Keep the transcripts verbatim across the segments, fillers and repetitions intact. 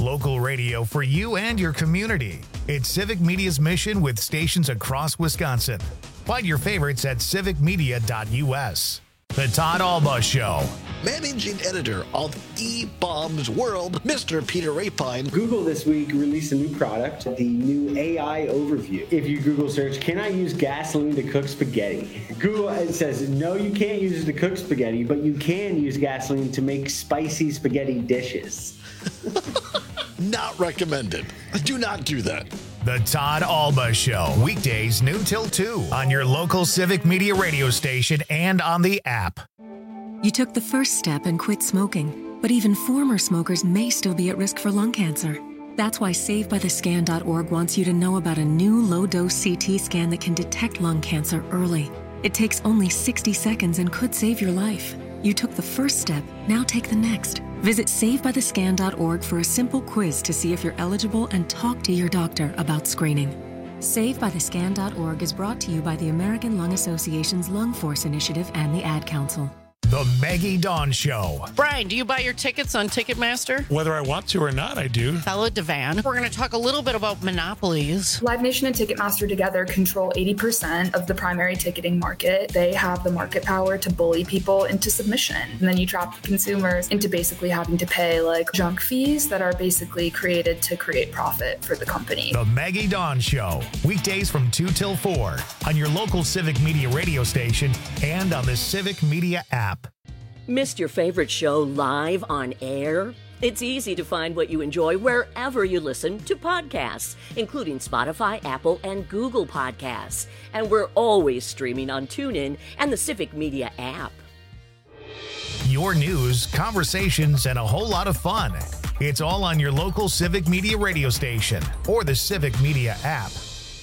Local radio for you and your community. It's Civic Media's mission with stations across Wisconsin. Find your favorites at civic media dot u s. The Todd Alba Show. Managing editor of E-Bombs World, Mister Peter Rapine. Google this week released a new product, the new A I overview. If you Google search, can I use gasoline to cook spaghetti? Google it says, no, you can't use it to cook spaghetti, but you can use gasoline to make spicy spaghetti dishes. Not recommended. Do not do that. The Todd Alba Show. Weekdays noon till two on your local Civic Media radio station and on the app. You took the first step and quit smoking, but even former smokers may still be at risk for lung cancer. That's why save by the scan dot org wants you to know about a new low-dose C T scan that can detect lung cancer early. It takes only sixty seconds and could save your life. You took the first step, now take the next. Visit save by the scan dot org for a simple quiz to see if you're eligible and talk to your doctor about screening. save by the scan dot org is brought to you by the American Lung Association's Lung Force Initiative and the Ad Council. The Maggie Dawn Show. Brian, do you buy your tickets on Ticketmaster? Whether I want to or not, I do. Bella Devan. We're going to talk a little bit about monopolies. Live Nation and Ticketmaster together control eighty percent of the primary ticketing market. They have the market power to bully people into submission. And then you trap consumers into basically having to pay like junk fees that are basically created to create profit for the company. The Maggie Dawn Show. Weekdays from two till four on your local Civic Media radio station and on the Civic Media app. Missed your favorite show live on air? It's easy to find what you enjoy wherever you listen to podcasts, including Spotify, Apple, and Google Podcasts. And we're always streaming on TuneIn and the Civic Media app. Your news, conversations, and a whole lot of fun. It's all on your local Civic Media radio station or the Civic Media app.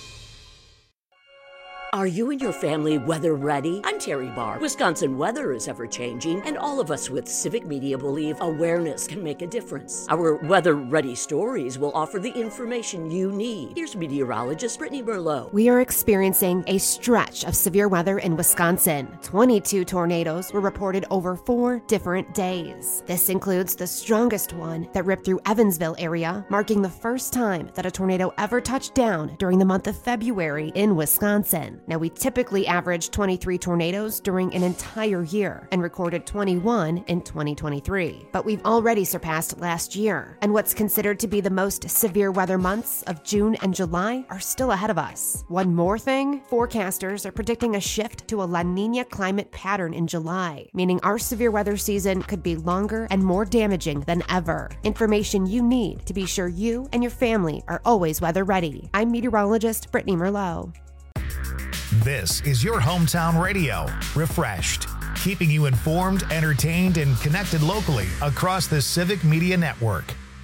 Are you and your family weather ready? I'm Terry Barr. Wisconsin weather is ever changing, and all of us with Civic Media believe awareness can make a difference. Our weather ready stories will offer the information you need. Here's meteorologist Brittany Merlot. We are experiencing a stretch of severe weather in Wisconsin. twenty-two tornadoes were reported over four different days. This includes the strongest one that ripped through Evansville area, marking the first time that a tornado ever touched down during the month of February in Wisconsin. Now, we typically average twenty-three tornadoes during an entire year and recorded twenty-one in twenty twenty-three. But we've already surpassed last year, and what's considered to be the most severe weather months of June and July are still ahead of us. One more thing, forecasters are predicting a shift to a La Niña climate pattern in July, meaning our severe weather season could be longer and more damaging than ever. Information you need to be sure you and your family are always weather ready. I'm meteorologist Brittany Merlot. This is your hometown radio, refreshed, keeping you informed, entertained, and connected locally across the Civic Media Network.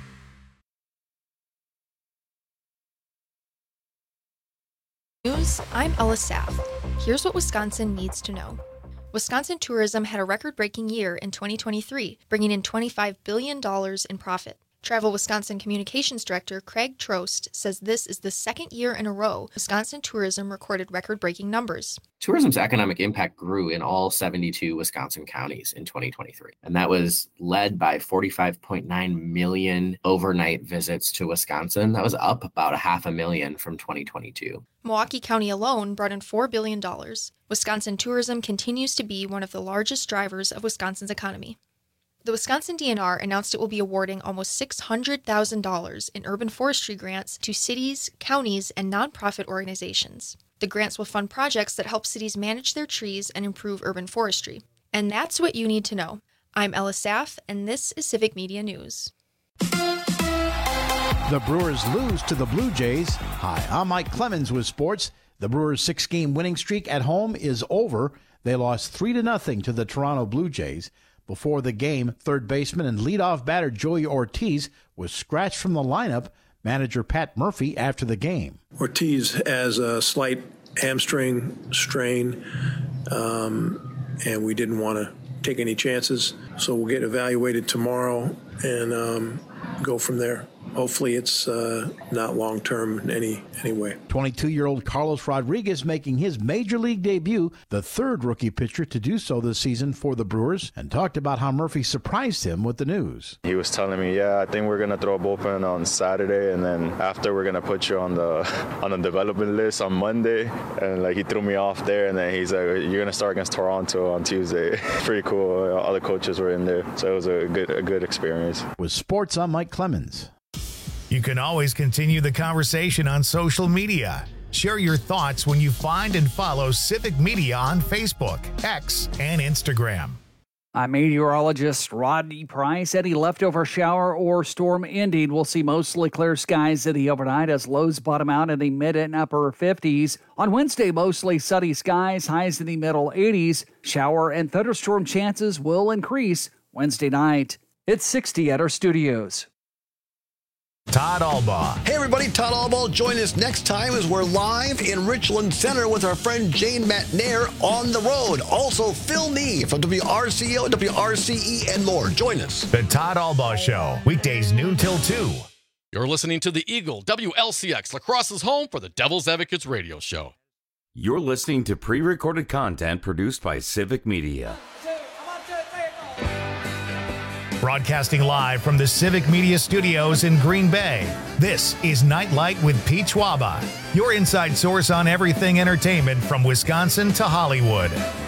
News, I'm Ella Saff. Here's what Wisconsin needs to know. Wisconsin tourism had a record-breaking year in twenty twenty-three, bringing in twenty-five billion dollars in profit. Travel Wisconsin Communications Director Craig Trost says this is the second year in a row Wisconsin tourism recorded record-breaking numbers. Tourism's economic impact grew in all seventy-two Wisconsin counties in twenty twenty-three, and that was led by forty-five point nine million overnight visits to Wisconsin. That was up about a half a million from twenty twenty-two. Milwaukee County alone brought in four billion dollars. Wisconsin tourism continues to be one of the largest drivers of Wisconsin's economy. The Wisconsin D N R announced it will be awarding almost six hundred thousand dollars in urban forestry grants to cities, counties, and nonprofit organizations. The grants will fund projects that help cities manage their trees and improve urban forestry. And that's what you need to know. I'm Ella Saff, and this is Civic Media News. The Brewers lose to the Blue Jays. Hi, I'm Mike Clemens with sports. The Brewers' six-game winning streak at home is over. They lost three to nothing to the Toronto Blue Jays. Before the game, third baseman and leadoff batter Joey Ortiz was scratched from the lineup. Manager Pat Murphy after the game. Ortiz has a slight hamstring strain, um, and we didn't want to take any chances. So we'll get evaluated tomorrow and um, go from there. hopefully it's uh, not long-term in any, any way. twenty-two-year-old Carlos Rodriguez making his major league debut, the third rookie pitcher to do so this season for the Brewers, and talked about how Murphy surprised him with the news. He was telling me, yeah, I think we're going to throw a bullpen on Saturday, and then after we're going to put you on the on the development list on Monday. And like he threw me off there, and then he's like, you're going to start against Toronto on Tuesday. Pretty cool. All the coaches were in there, so it was a good, a good experience. With sports, I'm Mike Clemens. You can always continue the conversation on social media. Share your thoughts when you find and follow Civic Media on Facebook, X, and Instagram. I'm meteorologist Rodney Price. Any leftover shower or storm ending. We'll see mostly clear skies in the overnight as lows bottom out in the mid and upper fifties. On Wednesday, mostly sunny skies, highs in the middle eighties. Shower and thunderstorm chances will increase Wednesday night. It's sixty at our studios. Todd Albaugh. Hey everybody, Todd Albaugh. Join us next time as we're live in Richland Center with our friend Jane Matnair on the road. Also, Phil Nee from W R C O, W R C E, and more. Join us. The Todd Albaugh Show, weekdays noon till two. You're listening to the Eagle, W L C X, La Crosse's home for the Devil's Advocates radio show. You're listening to pre-recorded content produced by Civic Media. Broadcasting live from the Civic Media Studios in Green Bay, this is Nightlight with Pete Schwaba, your inside source on everything entertainment from Wisconsin to Hollywood.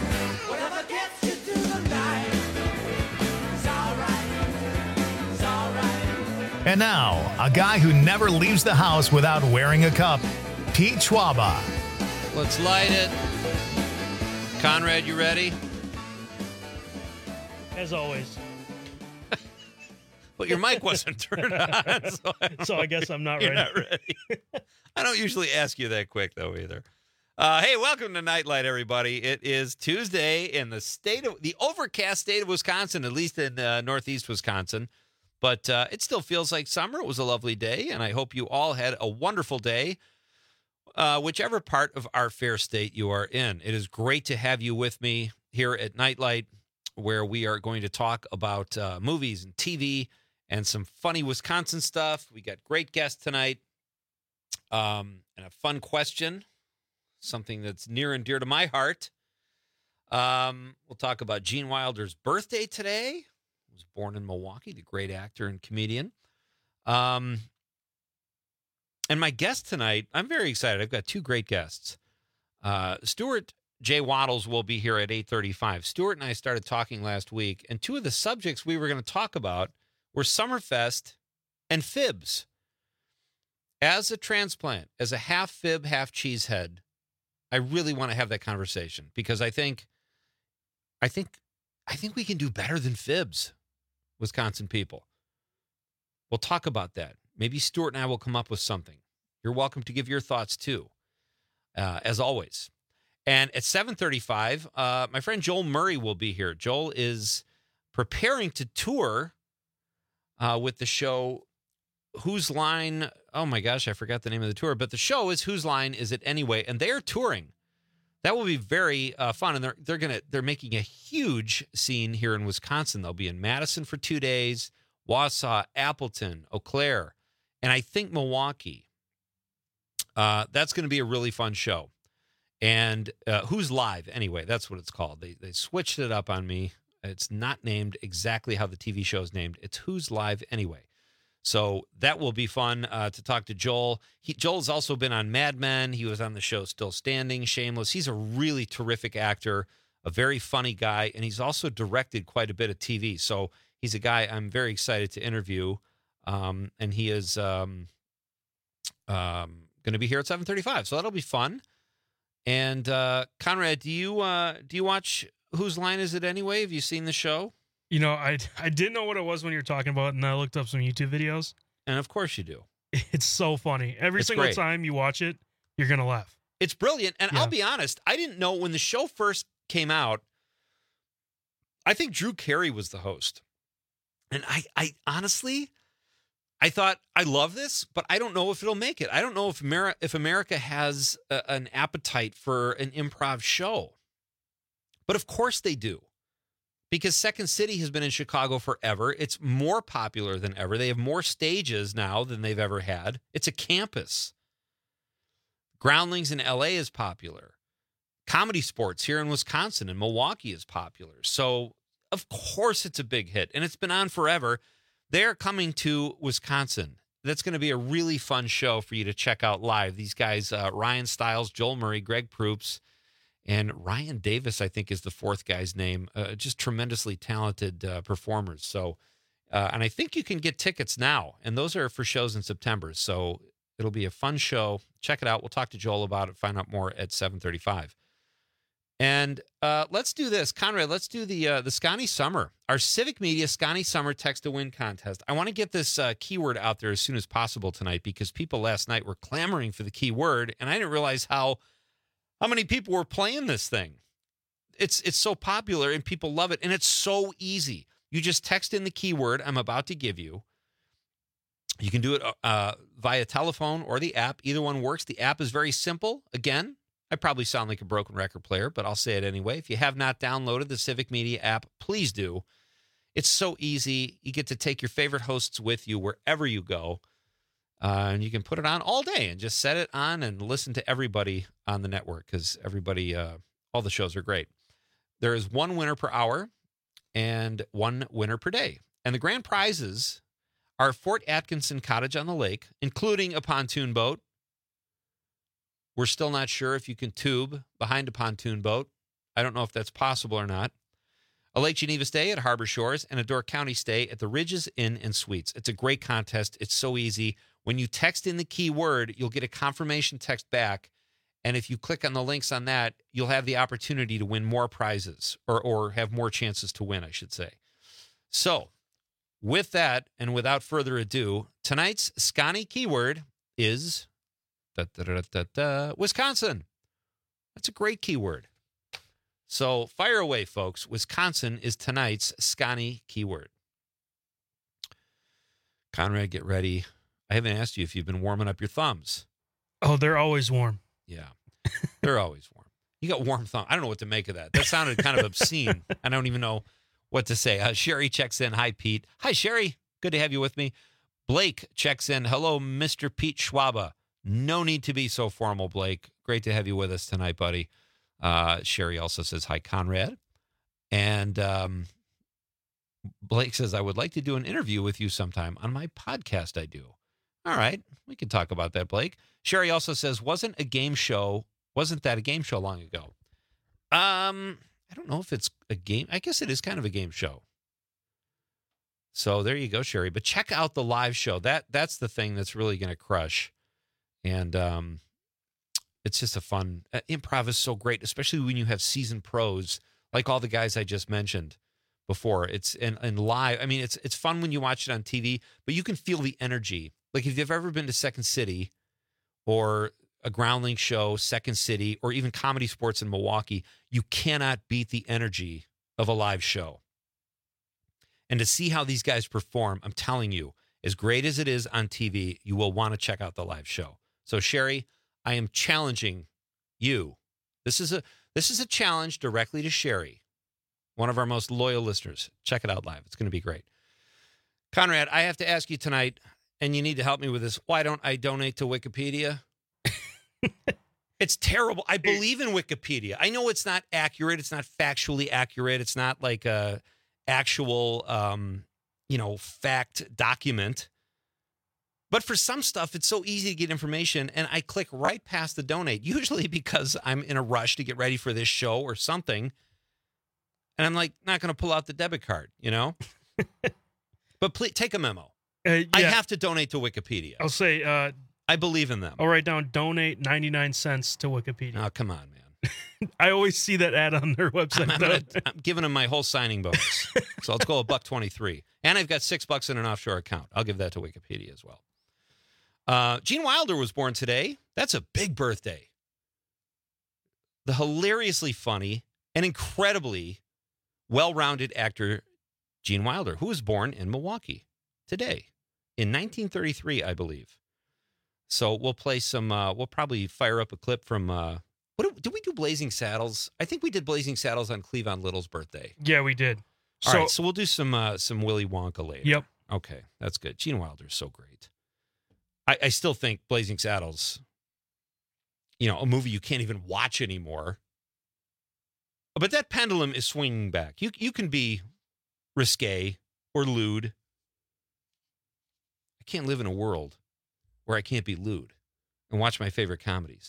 And now, a guy who never leaves the house without wearing a cup, Pete Schwaba. Let's light it. Conrad, you ready? As always. But your mic wasn't turned on. So I, so I guess I'm not ready. Not ready. I don't usually ask you that quick, though, either. Uh, hey, welcome to Nightlight, everybody. It is Tuesday in the state of the overcast state of Wisconsin, at least in uh, northeast Wisconsin. But uh, it still feels like summer. It was a lovely day, and I hope you all had a wonderful day, uh, whichever part of our fair state you are in. It is great to have you with me here at Nightlight, where we are going to talk about uh, movies and T V and some funny Wisconsin stuff. We got great guests tonight, um, and a fun question, something that's near and dear to my heart. Um, we'll talk about Gene Wilder's birthday today. He was born in Milwaukee, the great actor and comedian. Um, and my guest tonight, I'm very excited. I've got two great guests. Uh, Stuart J. Waddles will be here at eight thirty-five. Stuart and I started talking last week, and two of the subjects we were going to talk about were Summerfest and fibs. As a transplant, as a half fib, half cheesehead, I really want to have that conversation because I think, I think, I think we can do better than fibs, Wisconsin people. We'll talk about that. Maybe Stuart and I will come up with something. You're welcome to give your thoughts too, uh, as always. And at seven thirty-five, uh, my friend Joel Murray will be here. Joel is preparing to tour Uh, with the show Whose Line, oh my gosh, I forgot the name of the tour, but the show is Whose Line Is It Anyway? And they're touring. That will be very uh, fun, and they're they're gonna they're making a huge scene here in Wisconsin. They'll be in Madison for two days, Wausau, Appleton, Eau Claire, and I think Milwaukee. Uh, that's going to be a really fun show. And uh, Who's Live Anyway? That's what it's called. They they switched it up on me. It's not named exactly how the T V show is named. It's Who's Live Anyway. So that will be fun uh, to talk to Joel. He, Joel's also been on Mad Men. He was on the show Still Standing, Shameless. He's a really terrific actor, a very funny guy, and he's also directed quite a bit of T V. So he's a guy I'm very excited to interview, um, and he is um, um, going to be here at seven thirty-five. So that'll be fun. And uh, Conrad, do you uh, do you watch Whose Line Is It Anyway? Have you seen the show? You know, I I didn't know what it was when you were talking about it, and I looked up some YouTube videos. And of course you do. It's so funny. Every It's single great. time you watch it, you're going to laugh. It's brilliant. And Yeah. I'll be honest, I didn't know when the show first came out, I think Drew Carey was the host. And I, I honestly, I thought, I love this, but I don't know if it'll make it. I don't know if, Ameri- if America has a, an appetite for an improv show. But of course they do. because Second City has been in Chicago forever. It's more popular than ever. They have more stages now than they've ever had. It's a campus. Groundlings in L A is popular. Comedy Sports here in Wisconsin and Milwaukee is popular. So, of course, it's a big hit, and it's been on forever. They're coming to Wisconsin. That's going to be a really fun show for you to check out live. These guys, uh, Ryan Stiles, Joel Murray, Greg Proops, and Ryan Davis, I think is the fourth guy's name. Uh, just tremendously talented uh, performers. So, uh, and I think you can get tickets now, and those are for shows in September. So it'll be a fun show. Check it out. We'll talk to Joel about it. Find out more at seven thirty-five. And uh, let's do this, Conrad. Let's do the uh, the Scotty Summer, our Civic Media Scotty Summer Text to Win contest. I want to get this uh, keyword out there as soon as possible tonight because people last night were clamoring for the keyword, and I didn't realize how how many people were playing this thing. It's it's so popular and people love it, and it's so easy. You just text in the keyword I'm about to give you. You can do it uh, via telephone or the app. Either one works. The app is very simple. Again, I probably sound like a broken record player, but I'll say it anyway. If you have not downloaded the Civic Media app, please do. It's so easy. You get to take your favorite hosts with you wherever you go, uh, and you can put it on all day and just set it on and listen to everybody on the network because everybody, uh, all the shows are great. There is one winner per hour and one winner per day. And the grand prizes are Fort Atkinson Cottage on the Lake, including a pontoon boat. We're still not sure if you can tube behind a pontoon boat. I don't know if that's possible or not. A Lake Geneva stay at Harbor Shores and a Door County stay at the Ridges Inn and Suites. It's a great contest. It's so easy. When you text in the keyword, you'll get a confirmation text back. And if you click on the links on that, you'll have the opportunity to win more prizes or, or have more chances to win, I should say. So with that, and without further ado, tonight's Scotty keyword is Da, da, da, da, da, Wisconsin. That's a great keyword. So fire away, folks. Wisconsin is tonight's Scotty keyword. Conrad, get ready. I haven't asked you if you've been warming up your thumbs. Oh, they're always warm. Yeah, they're always warm. You got warm thumbs. I don't know what to make of that. That sounded kind of obscene. I don't even know what to say. Uh, Sherry checks in. Hi, Pete. Hi, Sherry. Good to have you with me. Blake checks in. Hello, Mister Pete Schwaba. No need to be so formal, Blake. Great to have you with us tonight, buddy. Uh, Sherry also says, hi, Conrad. And um, Blake says, I would like to do an interview with you sometime on my podcast I do. All right. We can talk about that, Blake. Sherry also says, wasn't a game show, wasn't that a game show long ago? Um, I don't know if it's a game. I guess it is kind of a game show. So there you go, Sherry. But check out the live show. That That's the thing that's really going to crush. And um, it's just a fun, uh, improv is so great, especially when you have seasoned pros, like all the guys I just mentioned before. It's and, and live. I mean, it's it's fun when you watch it on T V, but you can feel the energy. Like if you've ever been to Second City or a Groundling show, Second City, or even Comedy Sports in Milwaukee, you cannot beat the energy of a live show. And to see how these guys perform, I'm telling you, as great as it is on T V, you will want to check out the live show. So, Sherry, I am challenging you. This is a this is a challenge directly to Sherry, one of our most loyal listeners. Check it out live. It's going to be great. Conrad, I have to ask you tonight, and you need to help me with this. Why don't I donate to Wikipedia? It's terrible. I believe in Wikipedia. I know it's not accurate. It's not factually accurate. It's not like a actual, um, you know, fact document. But for some stuff, it's so easy to get information, and I click right past the donate, usually because I'm in a rush to get ready for this show or something, and I'm like, not going to pull out the debit card, you know? But please, take a memo. Uh, yeah. I have to donate to Wikipedia. I'll say... Uh, I believe in them. I'll write down donate ninety-nine cents to Wikipedia. Oh, come on, man. I always see that ad on their website. I'm, I'm, gonna, I'm giving them my whole signing bonus. So let's go a buck twenty-three. And I've got six bucks in an offshore account. I'll give that to Wikipedia as well. Uh, Gene Wilder was born today. That's a big birthday. The hilariously funny and incredibly well-rounded actor Gene Wilder, who was born in Milwaukee today in nineteen thirty-three, I believe. So we'll play some, uh, we'll probably fire up a clip from, uh, what did, did we do Blazing Saddles? I think we did Blazing Saddles on Cleavon Little's birthday. Yeah, we did. All So- right, so we'll do some uh, some Willy Wonka later. Yep. Okay, that's good. Gene Wilder's so great. I, I still think Blazing Saddles, you know, a movie you can't even watch anymore. But that pendulum is swinging back. You you can be risque or lewd. I can't live in a world where I can't be lewd and watch my favorite comedies.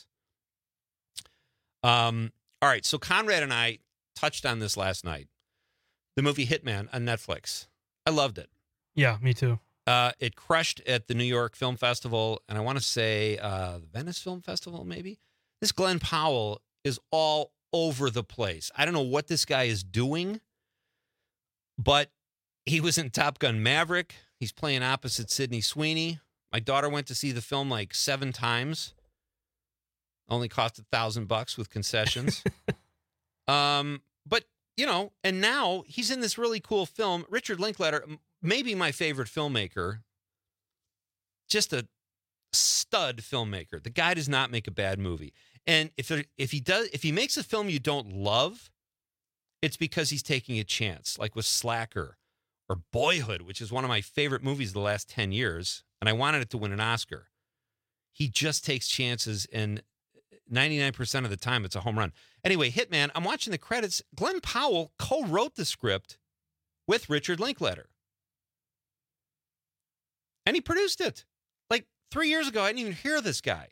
Um. All right, so Conrad and I touched on this last night. The movie Hitman on Netflix. I loved it. Yeah, me too. Uh, it crushed at the New York Film Festival, and I want to say uh, the Venice Film Festival, maybe. This Glenn Powell is all over the place. I don't know what this guy is doing, but he was in Top Gun Maverick. He's playing opposite Sydney Sweeney. My daughter went to see the film like seven times. Only cost a thousand bucks with concessions. um, but, you know, and now he's in this really cool film. Richard Linklater, maybe my favorite filmmaker, just a stud filmmaker. The guy does not make a bad movie. And if there, if he does, if he makes a film you don't love, it's because he's taking a chance, like with Slacker or Boyhood, which is one of my favorite movies of the last ten years. And I wanted it to win an Oscar. He just takes chances, and ninety-nine percent of the time it's a home run. Anyway, Hitman, I'm watching the credits. Glenn Powell co-wrote the script with Richard Linklater. And he produced it. Like three years ago, I didn't even hear of this guy.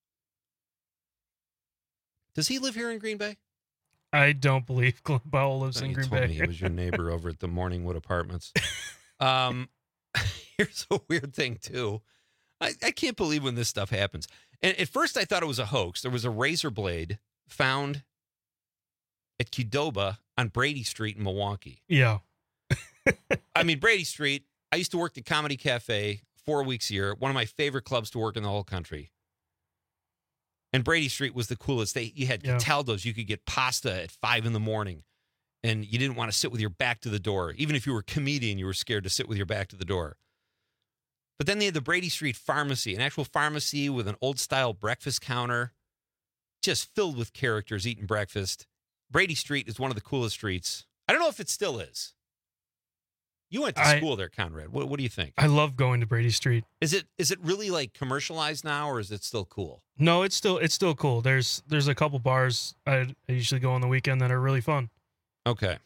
Does he live here in Green Bay? I don't believe Glenn Powell lives in You Green told Bay. me it was your neighbor over at the Morningwood Apartments. Um, here's a weird thing, too. I, I can't believe when this stuff happens. And at first, I thought it was a hoax. There was a razor blade found at Qdoba on Brady Street in Milwaukee. Yeah. I mean, Brady Street, I used to work at Comedy Cafe four weeks a year, one of my favorite clubs to work in the whole country. And Brady Street was the coolest. They You had Yeah. Cataldo's. You could get pasta at five in the morning, and you didn't want to sit with your back to the door. Even if you were a comedian, you were scared to sit with your back to the door. But then they had the Brady Street Pharmacy, an actual pharmacy with an old-style breakfast counter, just filled with characters eating breakfast. Brady Street is one of the coolest streets. I don't know if it still is. You went to I- school there, Conrad. What, what do you think? I love going to Brady Street. Is it is it really like commercialized now, or is it still cool? No, it's still it's still cool. There's there's a couple bars I, I usually go on the weekend that are really fun. Okay.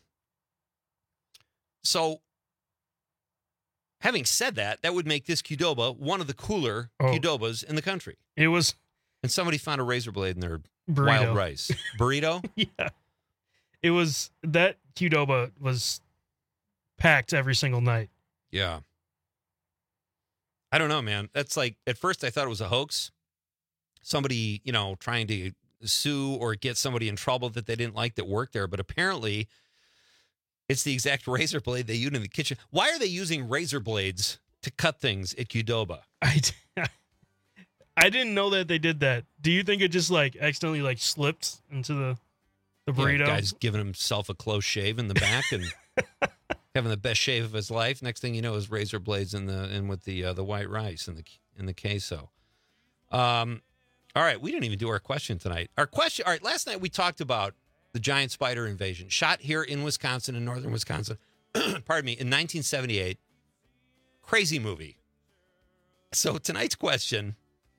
So, having said that, that would make this Qdoba one of the cooler Oh. Qdobas in the country. It was And somebody found a razor blade in their Burrito. wild rice. Burrito? yeah. It was that Qdoba was packed every single night. Yeah. I don't know, man. That's like, at first I thought it was a hoax. Somebody, you know, trying to sue or get somebody in trouble that they didn't like that worked there. But apparently it's the exact razor blade they used in the kitchen. Why are they using razor blades to cut things at Qdoba? I, I didn't know that they did that. Do you think it just like accidentally like slipped into the the Yeah, burrito? guy's giving himself a close shave in the back and having the best shave of his life. Next thing you know, is razor blades in the in with the uh, the white rice and the in the queso. Um, all right, we didn't even do our question tonight. Our question. All right, last night we talked about the giant spider invasion, shot here in Wisconsin, in northern Wisconsin. Pardon me, in nineteen seventy-eight. Crazy movie. So tonight's question: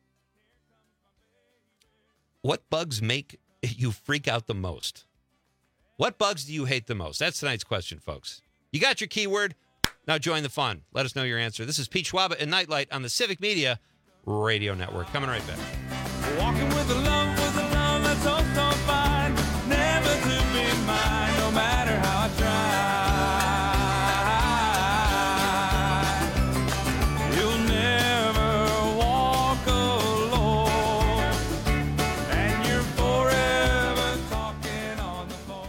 what bugs make you freak out the most? What bugs do you hate the most? That's tonight's question, folks. You got your keyword. Now join the fun. Let us know your answer. This is Pete Schwaba and Nightlight on the Civic Media Radio Network. Coming right back. Walking with a love, with a love that's so, so fine. Never to be mine, no matter how I try. You'll never walk alone. And you're forever talking on the phone.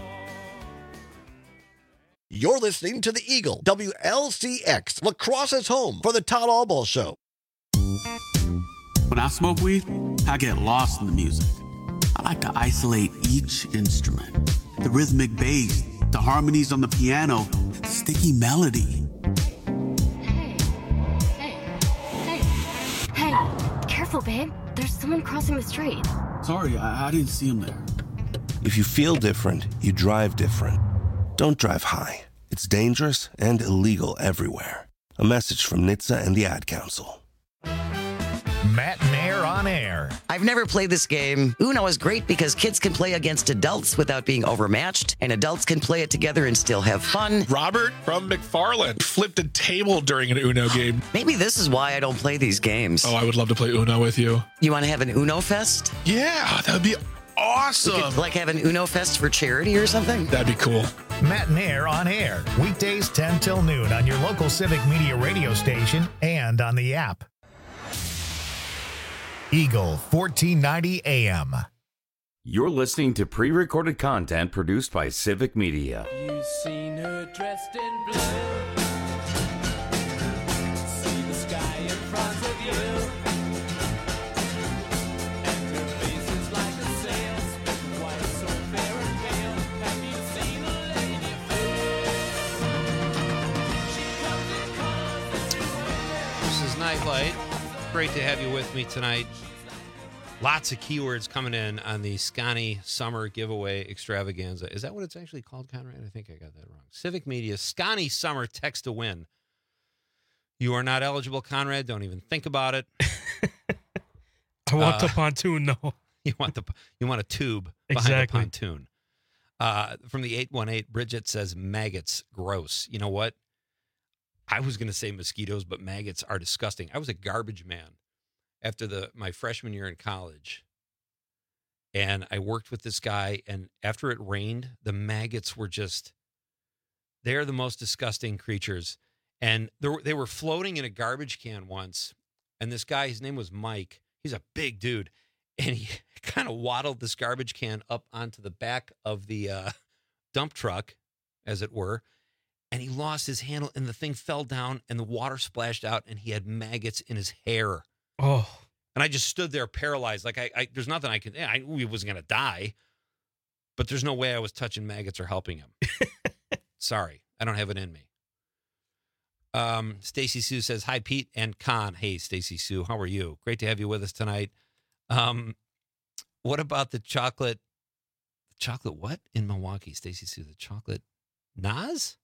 You're listening to the Eagle, W L C X, La Crosse's home for the Todd Albaugh Show. When I smoke weed, I get lost in the music. I like to isolate each instrument. The rhythmic bass, the harmonies on the piano, the sticky melody. Hey, careful, babe. There's someone crossing the street. Sorry, I, I didn't see him there. If you feel different, you drive different. Don't drive high. It's dangerous and illegal everywhere. A message from N H T S A and the Ad Council. Matt Nair on air. I've never played this game. Uno is great because kids can play against adults without being overmatched, and adults can play it together and still have fun. Robert from McFarland flipped a table during an Uno game. Maybe this is why I don't play these games. Oh, I would love to play Uno with you. You want to have an Uno Fest? Yeah, that would be awesome. We could, like, have an Uno Fest for charity or something? That'd be cool. Matt Nair on air. Weekdays ten till noon on your local Civic Media radio station and on the app. Eagle fourteen ninety A M. You're listening to pre-recorded content produced by Civic Media. You've seen her dressed in blue. See the sky in front of you. And her face is like a sail, split white, so fair and pale. Have you seen a lady fair? She comes in colors. This is Nightlight. Great to have you with me tonight. Lots of keywords coming in on the Scani Summer Giveaway Extravaganza. Is that what it's actually called, Conrad? I think I got that wrong. Civic Media Scani Summer Text to Win. You are not eligible, Conrad. Don't even think about it. I want uh, the pontoon, though. You want the you want a tube behind Exactly. the pontoon. Uh, from the eight one eight, Bridget says maggots, gross. You know what? I was going to say mosquitoes, but maggots are disgusting. I was a garbage man after the my freshman year in college, and I worked with this guy, and after it rained, the maggots were just, they're the most disgusting creatures. And they were, they were floating in a garbage can once, and this guy, his name was Mike, he's a big dude, and he kind of waddled this garbage can up onto the back of the uh, dump truck, as it were, and he lost his handle, and the thing fell down, and the water splashed out, and he had maggots in his hair. Oh. And I just stood there paralyzed. Like, I, I there's nothing I could, I knew he wasn't going to die, but there's no way I was touching maggots or helping him. Sorry, I don't have it in me. Um, Stacy Sue says, hi, Pete and Con. Hey, Stacy Sue, how are you? Great to have you with us tonight. Um, what about the chocolate, chocolate what in Milwaukee? Stacy Sue, the chocolate Nas?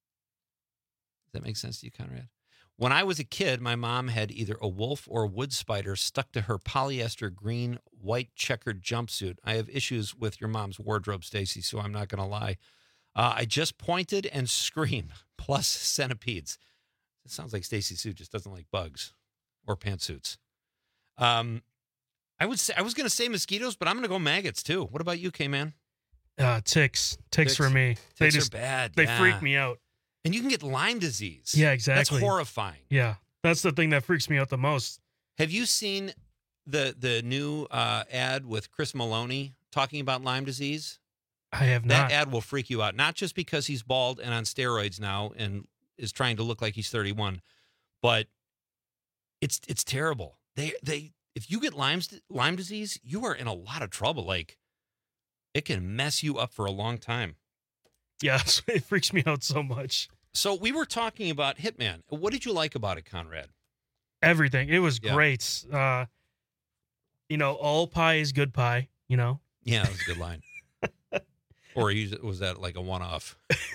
Does that make sense to you, Conrad? When I was a kid, my mom had either a wolf or a wood spider stuck to her polyester green, white checkered jumpsuit. I have issues with your mom's wardrobe, Stacy, so I'm not going to lie. Uh, I just pointed and screamed, plus centipedes. It sounds like Stacy Sue just doesn't like bugs or pantsuits. Um, I would say I was going to say mosquitoes, but I'm going to go maggots too. What about you, K-Man? Uh, ticks. ticks. Ticks for me. Ticks they are just bad. They yeah. freak me out. And you can get Lyme disease. Yeah, exactly. That's horrifying. Yeah, that's the thing that freaks me out the most. Have you seen the the new uh, ad with Chris Maloney talking about Lyme disease? I have That not. ad will freak you out. Not just because he's bald and on steroids now and is trying to look like he's thirty-one, but it's it's terrible. They they if you get Lyme's, Lyme disease, you are in a lot of trouble. Like, it can mess you up for a long time. Yeah, it freaks me out so much. So we were talking about Hitman. What did you like about it, Conrad? Everything. It was Yeah. great. Uh, you know, all pie is good pie, you know? Yeah, that was a good line. Or was that like a one-off?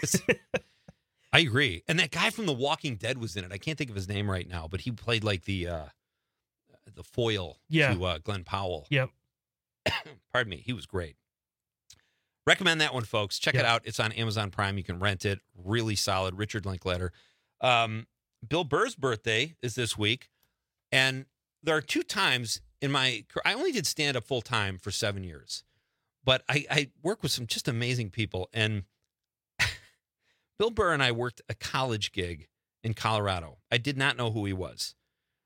I agree. And that guy from The Walking Dead was in it. I can't think of his name right now, but he played like the uh, the foil Yeah. to uh, Glenn Powell. Yep. Pardon me. He was great. Recommend that one, folks. Check it Yeah. out. It's on Amazon Prime. You can rent it. Really solid. Richard Linklater. Um, Bill Burr's birthday is this week. And there are two times in my career. I only did stand-up full-time for seven years. But I, I work with some just amazing people. And Bill Burr and I worked a college gig in Colorado. I did not know who he was.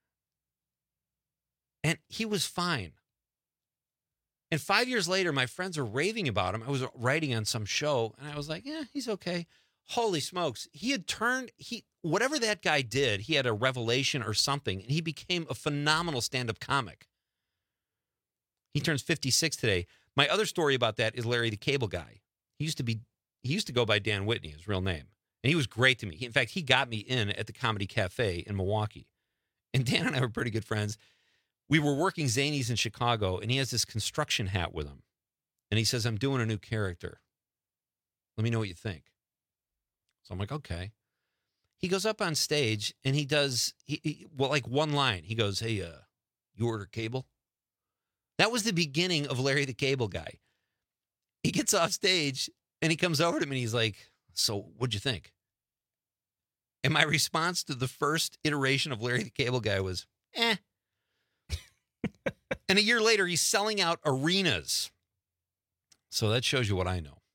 And he was fine. And five years later, my friends are raving about him. I was writing on some show, and I was like, yeah, he's okay. Holy smokes. He had turned, he whatever that guy did, he had a revelation or something, and he became a phenomenal stand-up comic. He turns fifty-six today. My other story about that is Larry the Cable Guy. He used to be, he used to go by Dan Whitney, his real name. And he was great to me. He, in fact, he got me in at the Comedy Cafe in Milwaukee. And Dan and I were pretty good friends. We were working Zanies in Chicago, and he has this construction hat with him. And he says, I'm doing a new character. Let me know what you think. So I'm like, okay. He goes up on stage and he does, he, he, well, like one line. He goes, hey, uh, you order cable? That was the beginning of Larry the Cable Guy. He gets off stage and he comes over to me and he's like, so what'd you think? And my response to the first iteration of Larry the Cable Guy was, eh. And a year later, he's selling out arenas. So that shows you what I know.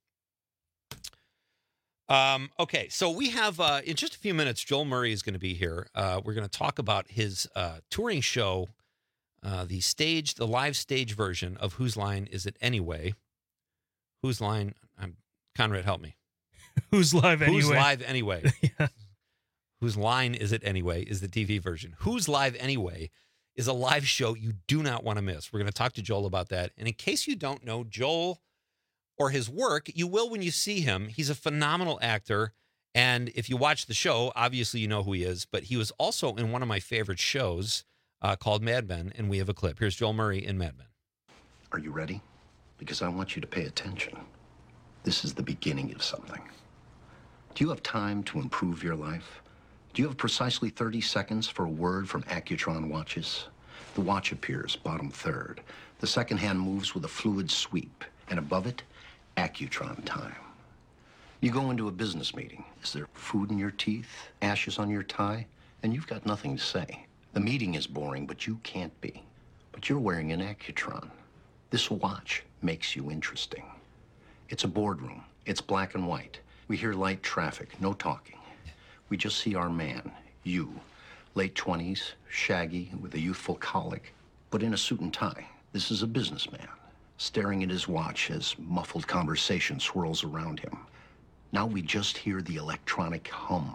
Um, okay, so we have, uh, in just a few minutes, Joel Murray is going to be here. Uh, we're going to talk about his uh, touring show, uh, the stage, the live stage version of Whose Line Is It Anyway? Whose Line, um, Conrad, help me. Whose Live Anyway? Whose Live Anyway? Yeah. Whose Line Is It Anyway is the T V version. Whose Live Anyway is a live show you do not want to miss. We're going to talk to Joel about that. And in case you don't know Joel or his work, you will when you see him. He's a phenomenal actor. And if you watch the show, obviously you know who he is. But he was also in one of my favorite shows uh, called Mad Men. And we have a clip. Here's Joel Murray in Mad Men. Are you ready? Because I want you to pay attention. This is the beginning of something. Do you have time to improve your life? Do you have precisely thirty seconds for a word from Accutron watches? The watch appears bottom third. The second hand moves with a fluid sweep. And above it, Accutron time. You go into a business meeting. Is there food in your teeth, ashes on your tie? And you've got nothing to say. The meeting is boring, but you can't be. But you're wearing an Accutron. This watch makes you interesting. It's a boardroom. It's black and white. We hear light traffic, no talking. We just see our man, you, late twenties, shaggy, with a youthful colic, but in a suit and tie. This is a businessman, staring at his watch as muffled conversation swirls around him. Now we just hear the electronic hum.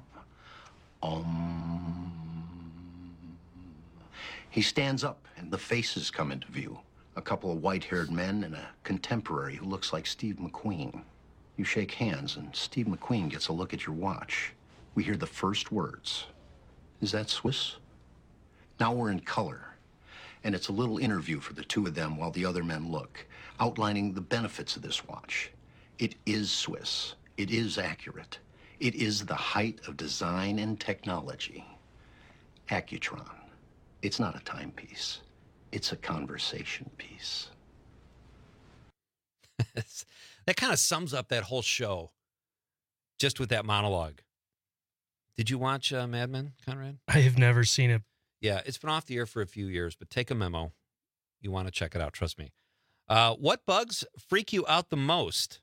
Um. He stands up, and the faces come into view. A couple of white-haired men and a contemporary who looks like Steve McQueen. You shake hands, and Steve McQueen gets a look at your watch. We hear the first words. Is that Swiss? Now we're in color, and it's a little interview for the two of them while the other men look, outlining the benefits of this watch. It is Swiss. It is accurate. It is the height of design and technology. Accutron. It's not a timepiece. It's a conversation piece. That kind of sums up that whole show just with that monologue. Did you watch uh, Mad Men, Conrad? I have never seen it. Yeah, it's been off the air for a few years, but take a memo. You want to check it out, trust me. Uh, what bugs freak you out the most?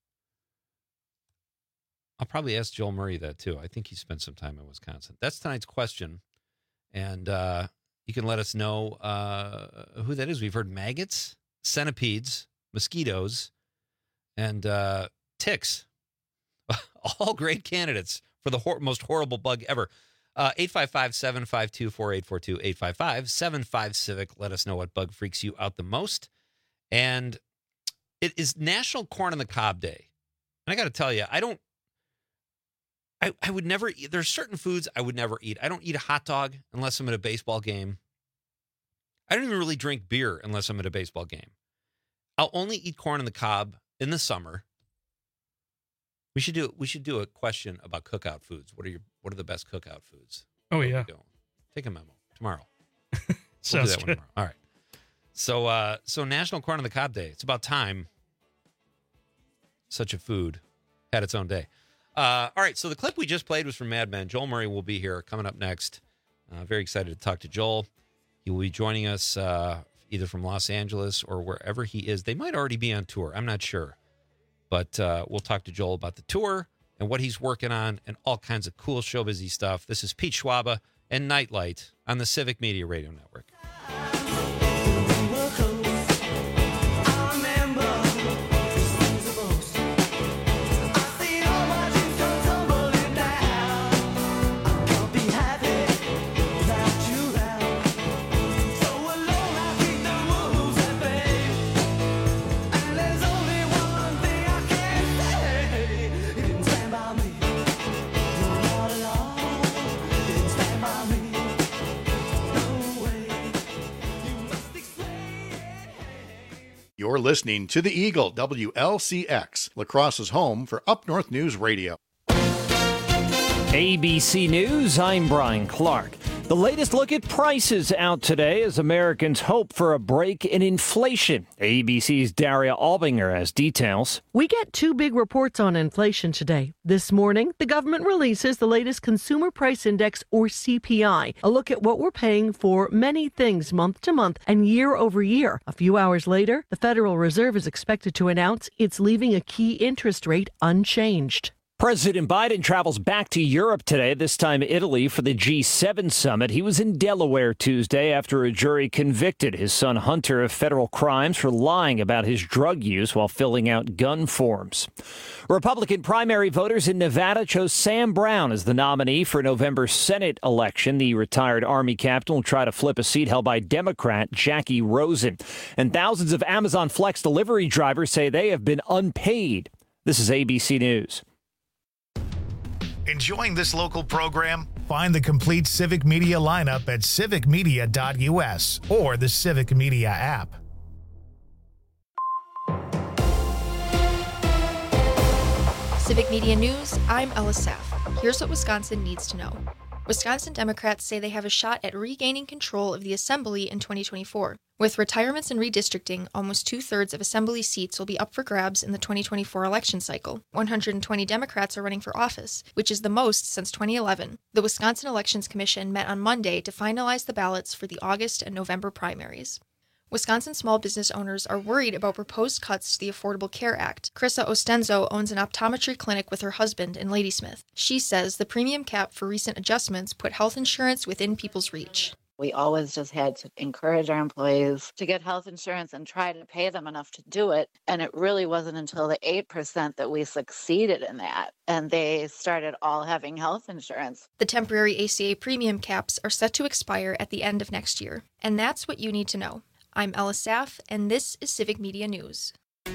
I'll probably ask Joel Murray that, too. I think he spent some time in Wisconsin. That's tonight's question, and uh, you can let us know uh, who that is. We've heard maggots, centipedes, mosquitoes, and uh, ticks. All great candidates for the hor- most horrible bug ever. Uh, eight five five, seven five two, four eight four two, eight five five, seven five, Civic. Let us know what bug freaks you out the most. And it is National Corn on the Cob Day. And I got to tell you, I don't, I, I would never eat, there's certain foods I would never eat. I don't eat a hot dog unless I'm at a baseball game. I don't even really drink beer unless I'm at a baseball game. I'll only eat corn on the cob in the summer. We should do we should do a question about cookout foods. What are your what are the best cookout foods? Oh yeah. Take a memo tomorrow. Sounds we'll do that good. one tomorrow. All right. So uh so National Corn on the Cob Day. It's about time such a food had its own day. Uh all right, so the clip we just played was from Mad Men. Joel Murray will be here coming up next. Uh, very excited to talk to Joel. He will be joining us uh either from Los Angeles or wherever he is. They might already be on tour. I'm not sure. But uh, we'll talk to Joel about the tour and what he's working on and all kinds of cool show busy stuff. This is Pete Schwaba and Nightlight on the Civic Media Radio Network. You're listening to the Eagle, W L C X, La Crosse's home for Up North News Radio. A B C News, I'm Brian Clark. The latest look at prices out today as Americans hope for a break in inflation. A B C's Daria Albinger has details. We get two big reports on inflation today. This morning, the government releases the latest Consumer Price Index, or C P I, a look at what we're paying for many things month to month and year over year. A few hours later, the Federal Reserve is expected to announce it's leaving a key interest rate unchanged. President Biden travels back to Europe today, this time Italy, for the G seven summit. He was in Delaware Tuesday after a jury convicted his son Hunter of federal crimes for lying about his drug use while filling out gun forms. Republican primary voters in Nevada chose Sam Brown as the nominee for November's Senate election. The retired Army captain will try to flip a seat held by Democrat Jackie Rosen. And thousands of Amazon Flex delivery drivers say they have been unpaid. This is A B C News. Enjoying this local program? Find the complete Civic Media lineup at civic media dot u s or the Civic Media app. Civic Media News, I'm Ella Saff. Here's what Wisconsin needs to know. Wisconsin Democrats say they have a shot at regaining control of the Assembly in twenty twenty-four. With retirements and redistricting, almost two-thirds of Assembly seats will be up for grabs in the twenty twenty-four election cycle. one hundred twenty Democrats are running for office, which is the most since twenty eleven. The Wisconsin Elections Commission met on Monday to finalize the ballots for the August and November primaries. Wisconsin small business owners are worried about proposed cuts to the Affordable Care Act. Krissa Ostenzo owns an optometry clinic with her husband in Ladysmith. She says the premium cap for recent adjustments put health insurance within people's reach. We always just had to encourage our employees to get health insurance and try to pay them enough to do it. And it really wasn't until the eight percent that we succeeded in that. And they started all having health insurance. The temporary A C A premium caps are set to expire at the end of next year. And that's what you need to know. I'm Ella Saff, and this is Civic Media News.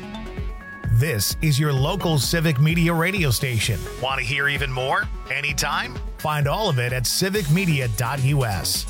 This is your local Civic Media radio station. Want to hear even more? Anytime? Find all of it at civic media dot u s.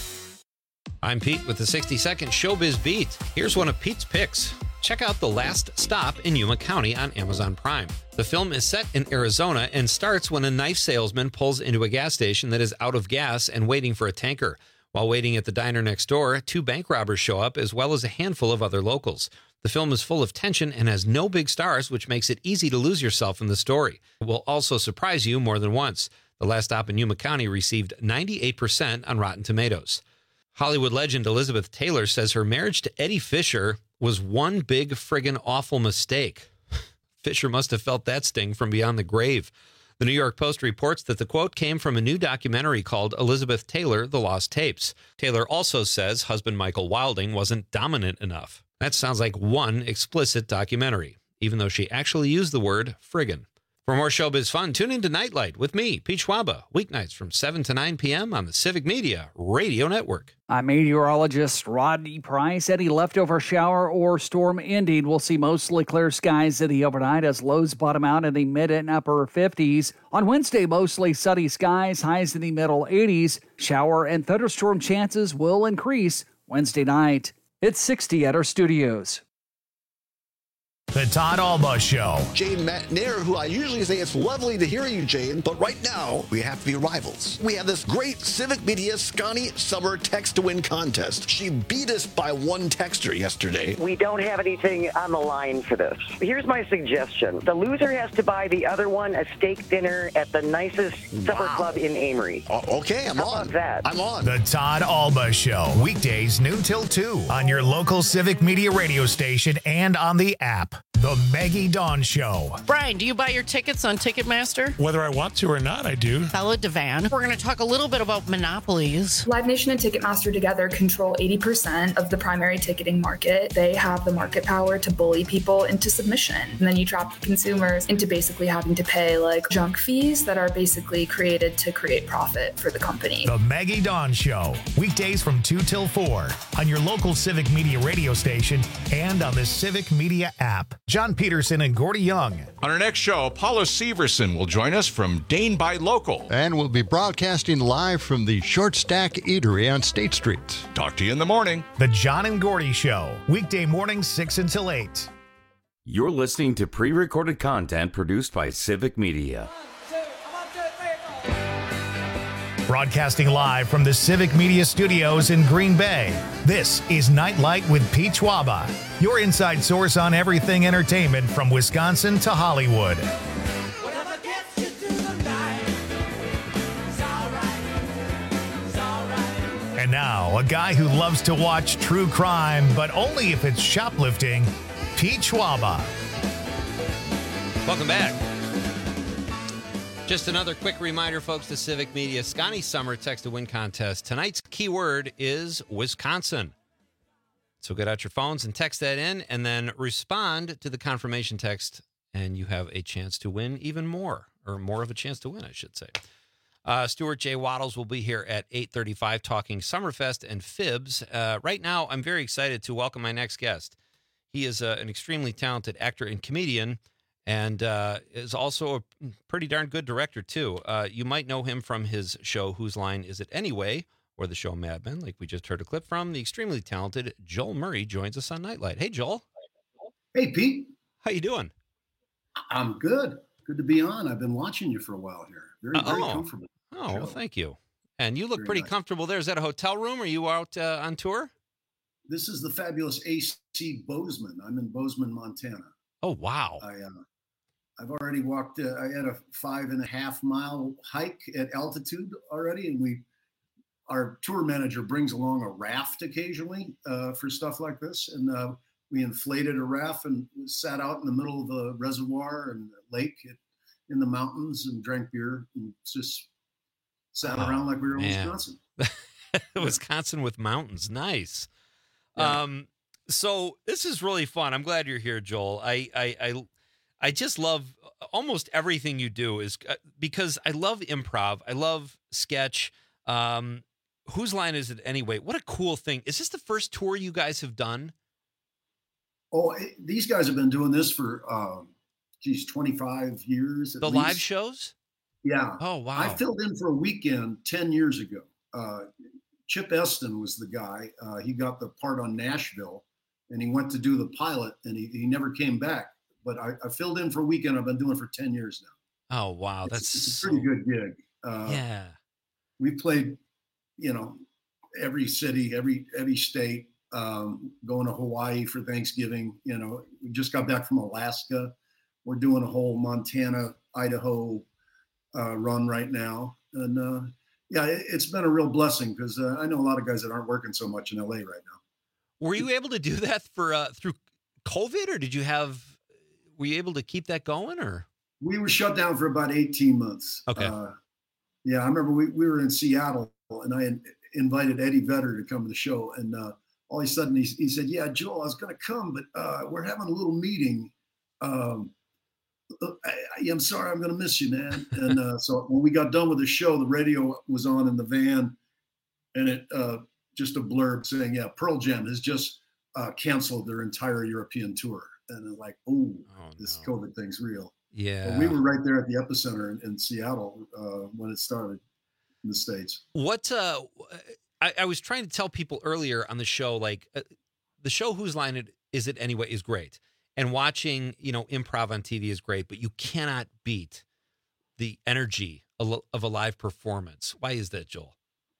I'm Pete with the sixty second Showbiz Beat. Here's one of Pete's picks. Check out The Last Stop in Yuma County on Amazon Prime. The film is set in Arizona and starts when a knife salesman pulls into a gas station that is out of gas and waiting for a tanker. While waiting at the diner next door, two bank robbers show up, as well as a handful of other locals. The film is full of tension and has no big stars, which makes it easy to lose yourself in the story. It will also surprise you more than once. The Last Stop in Yuma County received ninety-eight percent on Rotten Tomatoes. Hollywood legend Elizabeth Taylor says her marriage to Eddie Fisher was one big friggin' awful mistake. Fisher must have felt that sting from beyond the grave. The New York Post reports that the quote came from a new documentary called Elizabeth Taylor, The Lost Tapes. Taylor also says husband Michael Wilding wasn't dominant enough. That sounds like one explicit documentary, even though she actually used the word friggin'. For more showbiz fun, tune in to Nightlight with me, Pete Schwaba, weeknights from seven to nine p.m. on the Civic Media Radio Network. I'm meteorologist Rodney Price. Any leftover shower or storm ending. We'll see mostly clear skies in the overnight as lows bottom out in the mid and upper fifties. On Wednesday, mostly sunny skies, highs in the middle eighties. Shower and thunderstorm chances will increase Wednesday night. It's sixty at our studios. The Todd Alba Show. Jane McNair, who I usually say it's lovely to hear you, Jane, but right now we have to be rivals. We have this great Civic Media Scotty Summer Text to Win contest. She beat us by one texter yesterday. We don't have anything on the line for this. Here's my suggestion. The loser has to buy the other one a steak dinner at the nicest supper wow. club in Amory. Uh, okay, I'm How on. About that? I'm on. The Todd Alba Show. Weekdays noon till two on your local Civic Media radio station and on the app. The Maggie Dawn Show. Brian, do you buy your tickets on Ticketmaster? Whether I want to or not, I do. Bella Devan. We're going to talk a little bit about monopolies. Live Nation and Ticketmaster together control eighty percent of the primary ticketing market. They have the market power to bully people into submission. And then you trap the consumers into basically having to pay like junk fees that are basically created to create profit for the company. The Maggie Dawn Show. Weekdays from two till four on your local Civic Media radio station and on the Civic Media app. John Peterson and Gordy Young. On our next show, Paula Severson will join us from Dane by Local. And we'll be broadcasting live from the Short Stack Eatery on State Street. Talk to you in the morning. The John and Gordy Show. Weekday mornings six until eight. You're listening to pre-recorded content produced by Civic Media. One, two, one, two, three, four. Broadcasting live from the Civic Media Studios in Green Bay, this is Nightlight with Pete Schwaba, your inside source on everything entertainment from Wisconsin to Hollywood. And now, a guy who loves to watch true crime, but only if it's shoplifting, Pete Schwaba. Welcome back. Just another quick reminder, folks, to Civic Media. Scotty Summer Text to Win contest. Tonight's keyword is Wisconsin. So get out your phones and text that in, and then respond to the confirmation text, and you have a chance to win even more, or more of a chance to win, I should say. Uh, Stuart J. Waddles will be here at eight thirty-five talking Summerfest and Fibs. Uh, right now, I'm very excited to welcome my next guest. He is uh, an extremely talented actor and comedian, and uh, is also a pretty darn good director, too. Uh, you might know him from his show, Whose Line Is It Anyway?, or the show Mad Men, like we just heard a clip from. The extremely talented Joel Murray joins us on Nightlight. Hey, Joel. Hey, Pete. How you doing? I'm good. Good to be on. I've been watching you for a while here. Very, very oh. comfortable. Oh, well, thank you. And you look Very pretty nice. comfortable there. Is that a hotel room? Or are you out uh, on tour? This is the fabulous A C Bozeman. I'm in Bozeman, Montana. Oh, wow. I, uh, I've already walked, uh, I had a five and a half mile hike at altitude already. And we, our tour manager brings along a raft occasionally uh, for stuff like this. And uh, we inflated a raft and sat out in the middle of a reservoir and lake at, in the mountains and drank beer and just sat Oh, around like we were in man. Wisconsin. Wisconsin with mountains. Nice. Yeah. Um, so this is really fun. I'm glad you're here, Joel. I, I, I, I just love almost everything you do is uh, because I love improv. I love sketch. Um, whose line is it anyway? What a cool thing. Is this the first tour you guys have done? Oh, it- these guys have been doing this for, um, geez, twenty-five years. At The least. live shows? Yeah. Oh, wow. I filled in for a weekend ten years ago. Uh, Chip Eston was the guy. Uh, he got the part on Nashville, and he went to do the pilot, and he, he never came back. But I, I filled in for a weekend. I've been doing it for ten years now. Oh, wow. It's, That's it's a so- pretty good gig. Uh, Yeah. We played, you know, every city, every every state. Um, going to Hawaii for Thanksgiving. You know, we just got back from Alaska. We're doing a whole Montana, Idaho uh, run right now, and uh, yeah, it, it's been a real blessing because uh, I know a lot of guys that aren't working so much in L A right now. Were you able to do that for uh, through COVID, or did you have? Were you able to keep that going, or? We were shut down for about eighteen months. Okay. Uh, yeah, I remember we, we were in Seattle, and I in- invited Eddie Vedder to come to the show, and uh, all of a sudden he, he said, "Yeah, Joel, I was going to come, but uh, we're having a little meeting. Um, I, I, I'm sorry, I'm going to miss you, man." And uh, so when we got done with the show, the radio was on in the van, and it uh, just a blurb saying, "Yeah, Pearl Jam has just uh, canceled their entire European tour." And I'm like, "Oh, this COVID thing's real." Yeah. But we were right there at the epicenter in, in Seattle uh, when it started in the States. What uh, I, I was trying to tell people earlier on the show, like uh, the show Whose Line It Is It Anyway is great, and watching you know improv on T V is great, but you cannot beat the energy of of a live performance. Why is that, Joel?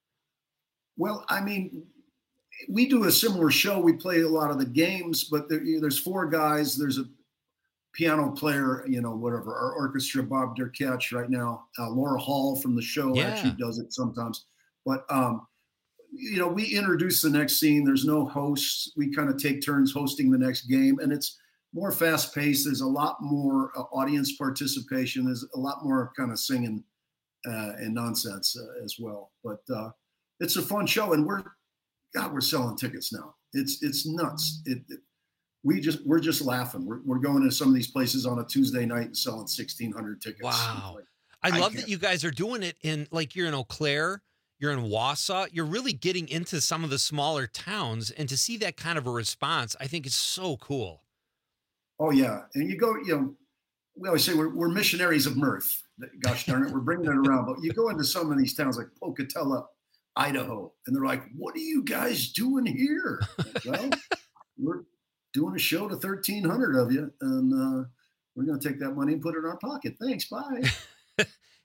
Well, I mean, we do a similar show. We play a lot of the games, but there, you know, there's four guys. There's a piano player, you know, whatever, our orchestra, Bob Derkach right now. Uh, Laura Hall from the show Yeah. actually does it sometimes. But, um, you know, we introduce the next scene. There's no hosts. We kind of take turns hosting the next game. And it's more fast paced. There's a lot more uh, audience participation. There's a lot more kind of singing uh, and nonsense uh, as well. But uh, it's a fun show. And we're, God, we're selling tickets now. It's it's nuts. It, it we just we're just laughing. We're we're going to some of these places on a Tuesday night and selling sixteen hundred tickets. Wow. Like, I love can't- that you guys are doing it in like you're in Eau Claire, you're in Wausau, you're really getting into some of the smaller towns, and to see that kind of a response, I think is so cool. Oh yeah, and you go. You know, we always say we're we're missionaries of mirth. Gosh darn it, we're bringing it around. But you go into some of these towns like Pocatello, Idaho, and they're like, "What are you guys doing here?" Like, well, we're doing a show to thirteen hundred of you, and uh, we're going to take that money and put it in our pocket. Thanks, bye.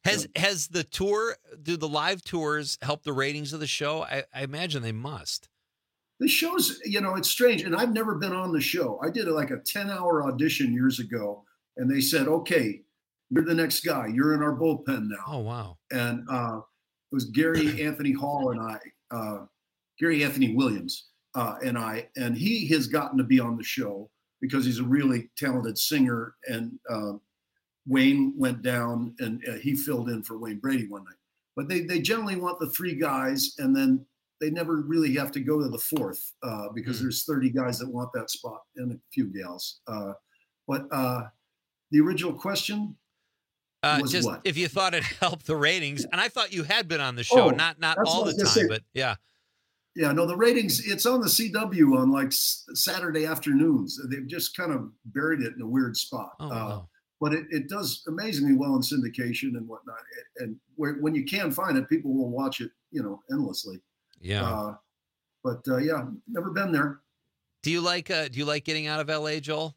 Has has the tour, do the live tours help the ratings of the show? I, I imagine they must. The show's, you know, it's strange. And I've never been on the show. I did like a ten hour audition years ago, and they said, okay, you're the next guy. You're in our bullpen now. Oh, wow. And uh, it was Gary Anthony Hall and I, uh, Gary Anthony Williams uh, and I, and he has gotten to be on the show because he's a really talented singer. And uh, Wayne went down and uh, he filled in for Wayne Brady one night. But they they generally want the three guys, and then they never really have to go to the fourth uh, because mm. there's thirty guys that want that spot and a few gals. Uh, but uh, the original question uh, was just what? If you thought it helped the ratings, and I thought you had been on the show, Oh, not not that's all what the I was time, gonna say. but yeah. Yeah, no, the ratings, it's on the C W on like s- Saturday afternoons. They've just kind of buried it in a weird spot. Oh, uh, wow. But it, it does amazingly well in syndication and whatnot. And where, when you can find it, people will watch it, you know, endlessly. Yeah. Uh, but uh, yeah, never been there. Do you like uh, do you like getting out of L A, Joel?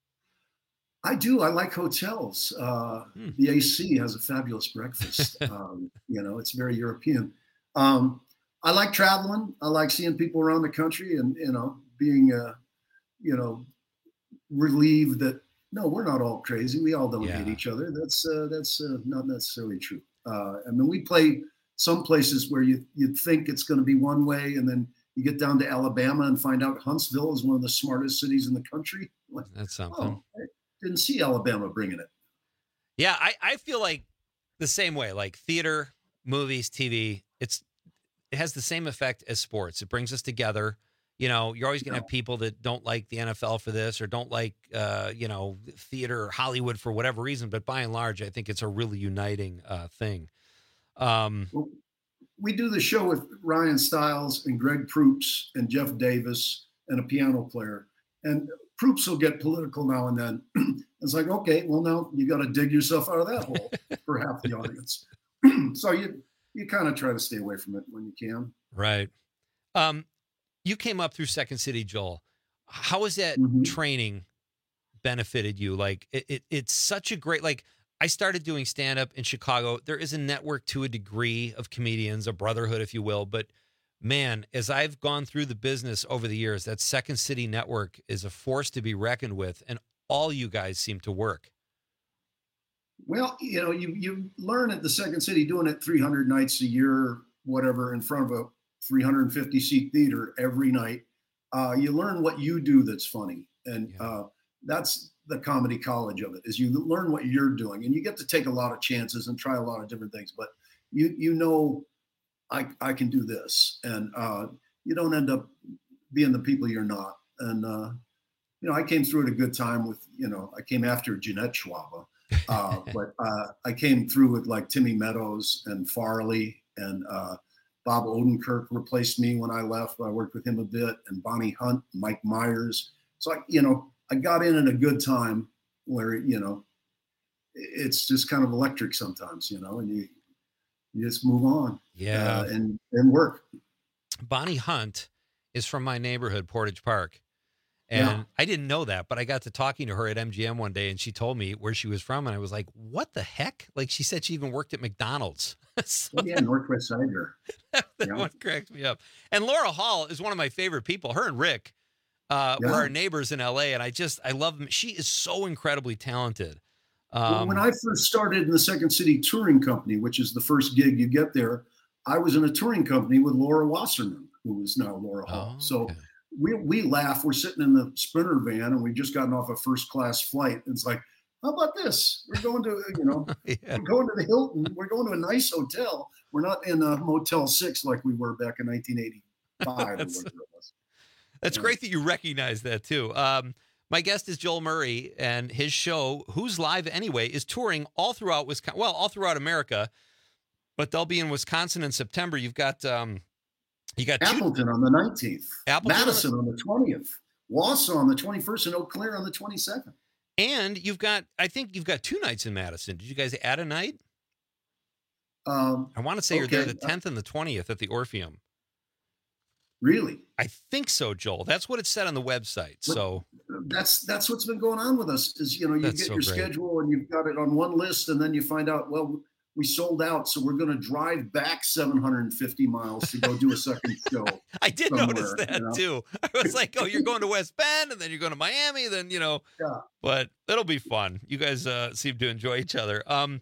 I do. I like hotels. Uh, Hmm. The A C has a fabulous breakfast. um, you know, it's very European. Um, I like traveling. I like seeing people around the country and, you know, being, uh, you know, relieved that, no, we're not all crazy. We all don't Yeah. hate each other. That's uh, that's uh, not necessarily true. Uh, I mean, we play some places where you, you'd think it's going to be one way, and then you get down to Alabama and find out Huntsville is one of the smartest cities in the country. Like, That's something. oh, I didn't see Alabama bringing it. Yeah, I, I feel like the same way. Like theater, movies, T V, it's it has the same effect as sports. It brings us together. You know, you're always going to have people that don't like the N F L for this or don't like, uh, you know, theater or Hollywood for whatever reason. But by and large, I think it's a really uniting uh, thing. Um, Well, we do the show with Ryan Stiles and Greg Proops and Jeff Davis and a piano player. And Proops will get political now and then. It's like, okay, well, now you got to dig yourself out of that hole for half the audience. So you you kind of try to stay away from it when you can. right. Um, you came up through Second City, Joel. How has that Mhm. training benefited you? Like it, it, it's such a great, like I started doing stand up in Chicago. There is a network to a degree of comedians, a brotherhood, if you will. But man, as I've gone through the business over the years, that Second City network is a force to be reckoned with. And all you guys seem to work. Well, you know, you you learn at the Second City doing it three hundred nights a year, whatever, in front of a three hundred fifty seat theater every night. Uh, you learn what you do that's funny, and uh, that's the comedy college of it. Is you learn what you're doing, and you get to take a lot of chances and try a lot of different things. But you you know, I I can do this, and uh, you don't end up being the people you're not. And uh, you know, I came through at a good time with, you know, I came after Jeanette Schwaba. uh, but uh, I came through with like Timmy Meadows and Farley, and uh, Bob Odenkirk replaced me when I left. I worked with him a bit, and Bonnie Hunt, Mike Myers. So I, you know, I got in at a good time where, you know, it's just kind of electric sometimes, you know, and you you just move on, Yeah. uh, and and work. Bonnie Hunt is from my neighborhood, Portage Park. And Yeah. I didn't know that, but I got to talking to her at M G M one day, and she told me where she was from. And I was like, what the heck? Like, she said she even worked at McDonald's. So Oh, yeah, Northwest Sider. that Yeah. one cracks me up. And Laura Hall is one of my favorite people. Her and Rick uh, were Yeah. our neighbors in L A, and I just, I love them. She is so incredibly talented. Well, Um, when I first started in the Second City Touring Company, which is the first gig you get there, I was in a touring company with Laura Wasserman, who is now Laura Hall. Oh, so okay. we we laugh. We're sitting in the Sprinter van, and we've just gotten off a first class flight. And it's like, how about this? We're going to, you know, Yeah. we're going to the Hilton. We're going to a nice hotel. We're not in a Motel Six like we were back in nineteen eighty-five. or That's- whatever it was. That's great that you recognize that too. Um, my guest is Joel Murray, and his show, Who's Live Anyway, is touring all throughout Wisconsin. Well, all throughout America, but they'll be in Wisconsin in September. You've got um, you got two, Appleton on the nineteenth, Appleton on the- Madison on the twentieth, Wausau on the twenty-first, and Eau Claire on the twenty-second. and you've got I think you've got two nights in Madison. Did you guys add a night? Um, I want to say you're there okay. the tenth and the twentieth at the Orpheum. Really? I think so, Joel. That's what it said on the website. So that's that's what's been going on with us is, you know, you That's get so your great. schedule and you've got it on one list, and then you find out, well, we sold out. So we're going to drive back seven hundred fifty miles to go do a second show. I did somewhere, notice that you know? too. I was like, oh, you're going to West Bend and then you're going to Miami, then, you know, yeah. But it'll be fun. You guys uh, seem to enjoy each other. Um,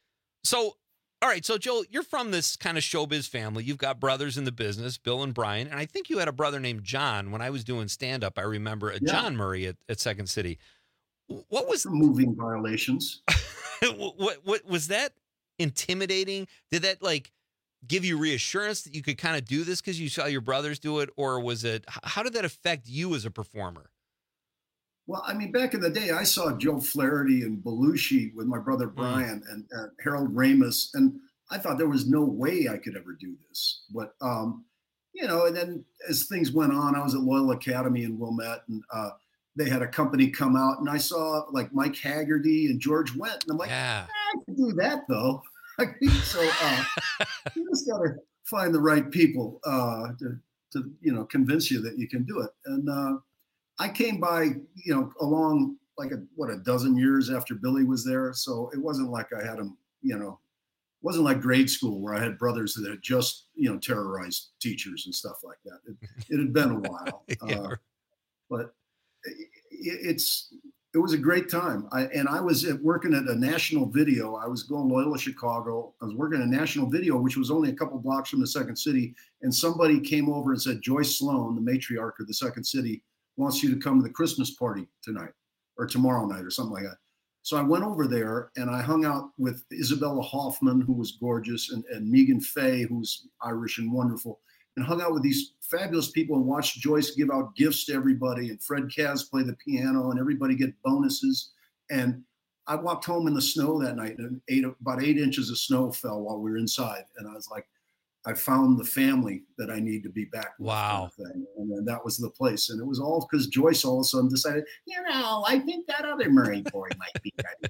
so, all right. So, Joel, you're from this kind of showbiz family. You've got brothers in the business, Bill and Brian. And I think you had a brother named John. When I was doing stand-up, I remember a Yeah. John Murray at, at Second City. What was... For moving violations. what, what, what was that intimidating? Did that, like, give you reassurance that you could kind of do this because you saw your brothers do it? Or was it... How did that affect you as a performer? Well, I mean, back in the day, I saw Joe Flaherty and Belushi with my brother Brian mm. and uh, Harold Ramis, and I thought there was no way I could ever do this. But, um, you know, and then as things went on, I was at Loyola Academy in Wilmette, and uh, they had a company come out, and I saw, like, Mike Haggerty and George Wendt, and I'm like, yeah. I can do that, though. So uh, you just got to find the right people uh, to, to, you know, convince you that you can do it. And, uh, I came by, you know, along like a, what, a dozen years after Billy was there. So it wasn't like I had him, you know, wasn't like grade school where I had brothers that had just, you know, terrorized teachers and stuff like that. It, it had been a while, yeah. uh, but it, it's, it was a great time. I, and I was at, working at a national video. I was going Loyola Chicago. I was working at a national video, which was only a couple blocks from the Second City. And somebody came over and said, Joyce Sloan, the matriarch of the Second City, wants you to come to the Christmas party tonight or tomorrow night or something like that. So I went over there and I hung out with Isabella Hoffman, who was gorgeous, and, and Megan Fay, who's Irish and wonderful, and hung out with these fabulous people and watched Joyce give out gifts to everybody, and Fred Kaz play the piano and everybody get bonuses. And I walked home in the snow that night, and eight, about eight inches of snow fell while we were inside. And I was like, I found the family that I need to be back with. Wow. Kind of thing. And then that was the place. And it was all because Joyce all of a sudden decided, you know, I think that other Murray boy might be ready.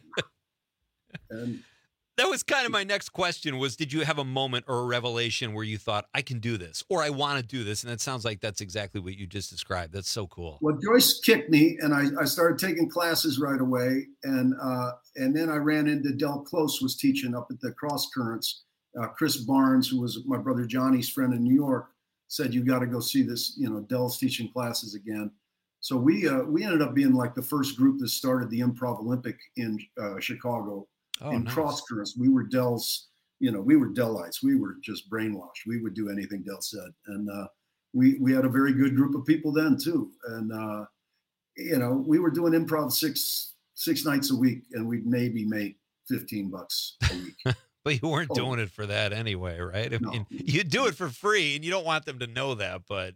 And that was kind of my next question was, did you have a moment or a revelation where you thought, I can do this, or I want to do this? And it sounds like that's exactly what you just described. That's so cool. Well, Joyce kicked me, and I, I started taking classes right away. And uh, and then I ran into Del Close was teaching up at the Cross Currents. Uh, Chris Barnes, who was my brother Johnny's friend in New York, said, you got to go see this, you know, Del's teaching classes again. So we uh, we ended up being like the first group that started the Improv Olympic in uh, Chicago. Oh, in nice. Cross Currents. We were Del's, you know, we were Delites. We were just brainwashed. We would do anything Del said. And uh, we we had a very good group of people then too. And, uh, you know, we were doing improv six six nights a week, and we'd maybe make fifteen bucks a week. But you weren't Oh. doing it for that anyway, right? I No. mean, you do it for free, and you don't want them to know that, but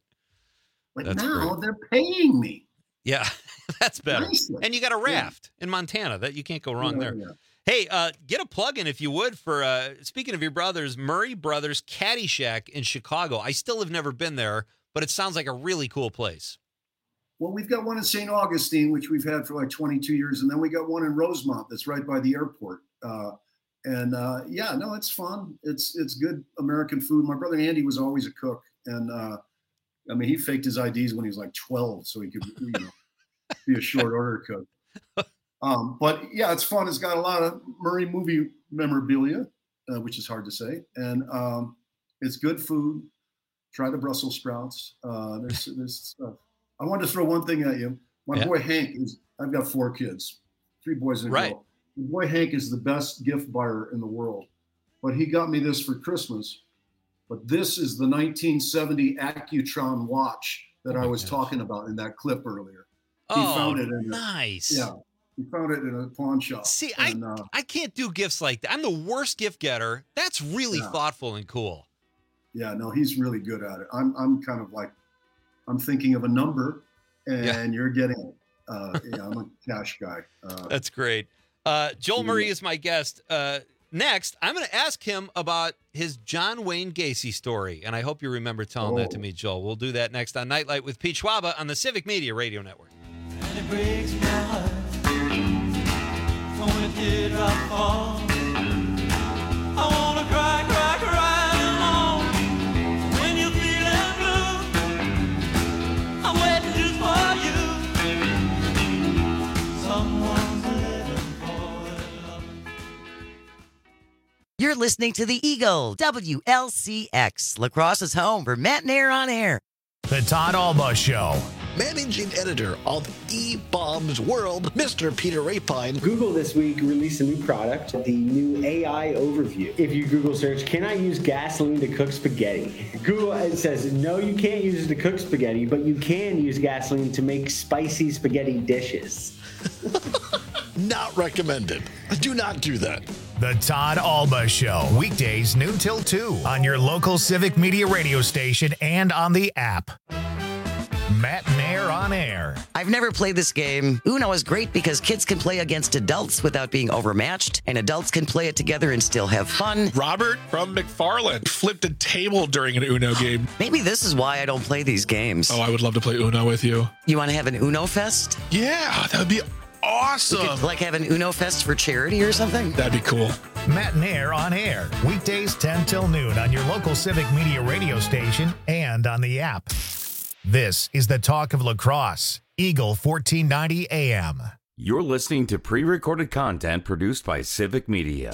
But that's now great. they're paying me. Yeah, that's better. Nicely. And you got a Yeah. raft in Montana. That you can't go wrong Yeah, there. yeah. Hey, uh, get a plug in if you would for, uh, speaking of your brothers, Murray Brothers Caddyshack in Chicago. I still have never been there, but it sounds like a really cool place. Well, we've got one in Saint Augustine, which we've had for like twenty-two years. And then we got one in Rosemont that's right by the airport. Uh, and uh, yeah, no, it's fun. It's it's good American food. My brother Andy was always a cook. And uh, I mean, he faked his I Ds when he was like twelve so he could, you know, be a short order cook. Um, but yeah, it's fun. It's got a lot of Murray movie memorabilia, uh, which is hard to say. And um, it's good food. Try the Brussels sprouts. Uh, there's, there's stuff. I wanted to throw one thing at you. My Yeah. boy Hank is, I've got four kids, three boys and a Right. girl. My boy Hank is the best gift buyer in the world. But he got me this for Christmas. But this is the nineteen seventy Accutron watch that I was talking about in that clip earlier. He Oh, found it in a, nice. yeah. He found it in a pawn shop. See, and, I uh, I can't do gifts like that. I'm the worst gift getter. That's really Yeah. thoughtful and cool. yeah, no, he's really good at it. I'm I'm kind of like, I'm thinking of a number, and Yeah. you're getting it. Uh, yeah, I'm a cash guy. Uh, That's great. Uh, Joel Yeah. Murray is my guest. Uh, next, I'm going to ask him about his John Wayne Gacy story, and I hope you remember telling that to Oh. me, Joel. We'll do that next on Nightlight with Pete Schwaba on the Civic Media Radio Network. And it breaks my heart when it did I fall. I wanna cry, cry, cry alone. When you're feeling blue, I'm waiting just for you. Someone's living for love. You're listening to the Eagle, W L C X, Lacrosse's home for Matt and Air on Air. The Todd Alba Show. Managing editor of eBob's World, Mister Peter Rapine. Google this week released a new product, the new A I overview. If you Google search, can I use gasoline to cook spaghetti? Google it says, no, you can't use it to cook spaghetti, but you can use gasoline to make spicy spaghetti dishes. Not recommended. Do not do that. The Todd Alba Show. Weekdays noon till two on your local Civic Media radio station and on the app. Matt and Air on Air. I've never played this game. Uno is great because kids can play against adults without being overmatched, and adults can play it together and still have fun. Robert from McFarland flipped a table during an Uno game. Maybe this is why I don't play these games. Oh, I would love to play Uno with you. You want to have an Uno Fest? Yeah, that would be awesome. We could, like have an Uno Fest for charity or something? That'd be cool. Matt and Air on Air. Weekdays ten till noon on your local Civic Media radio station and on the app. This is the talk of lacrosse. Eagle fourteen ninety A M. You're listening to pre-recorded content produced by Civic Media.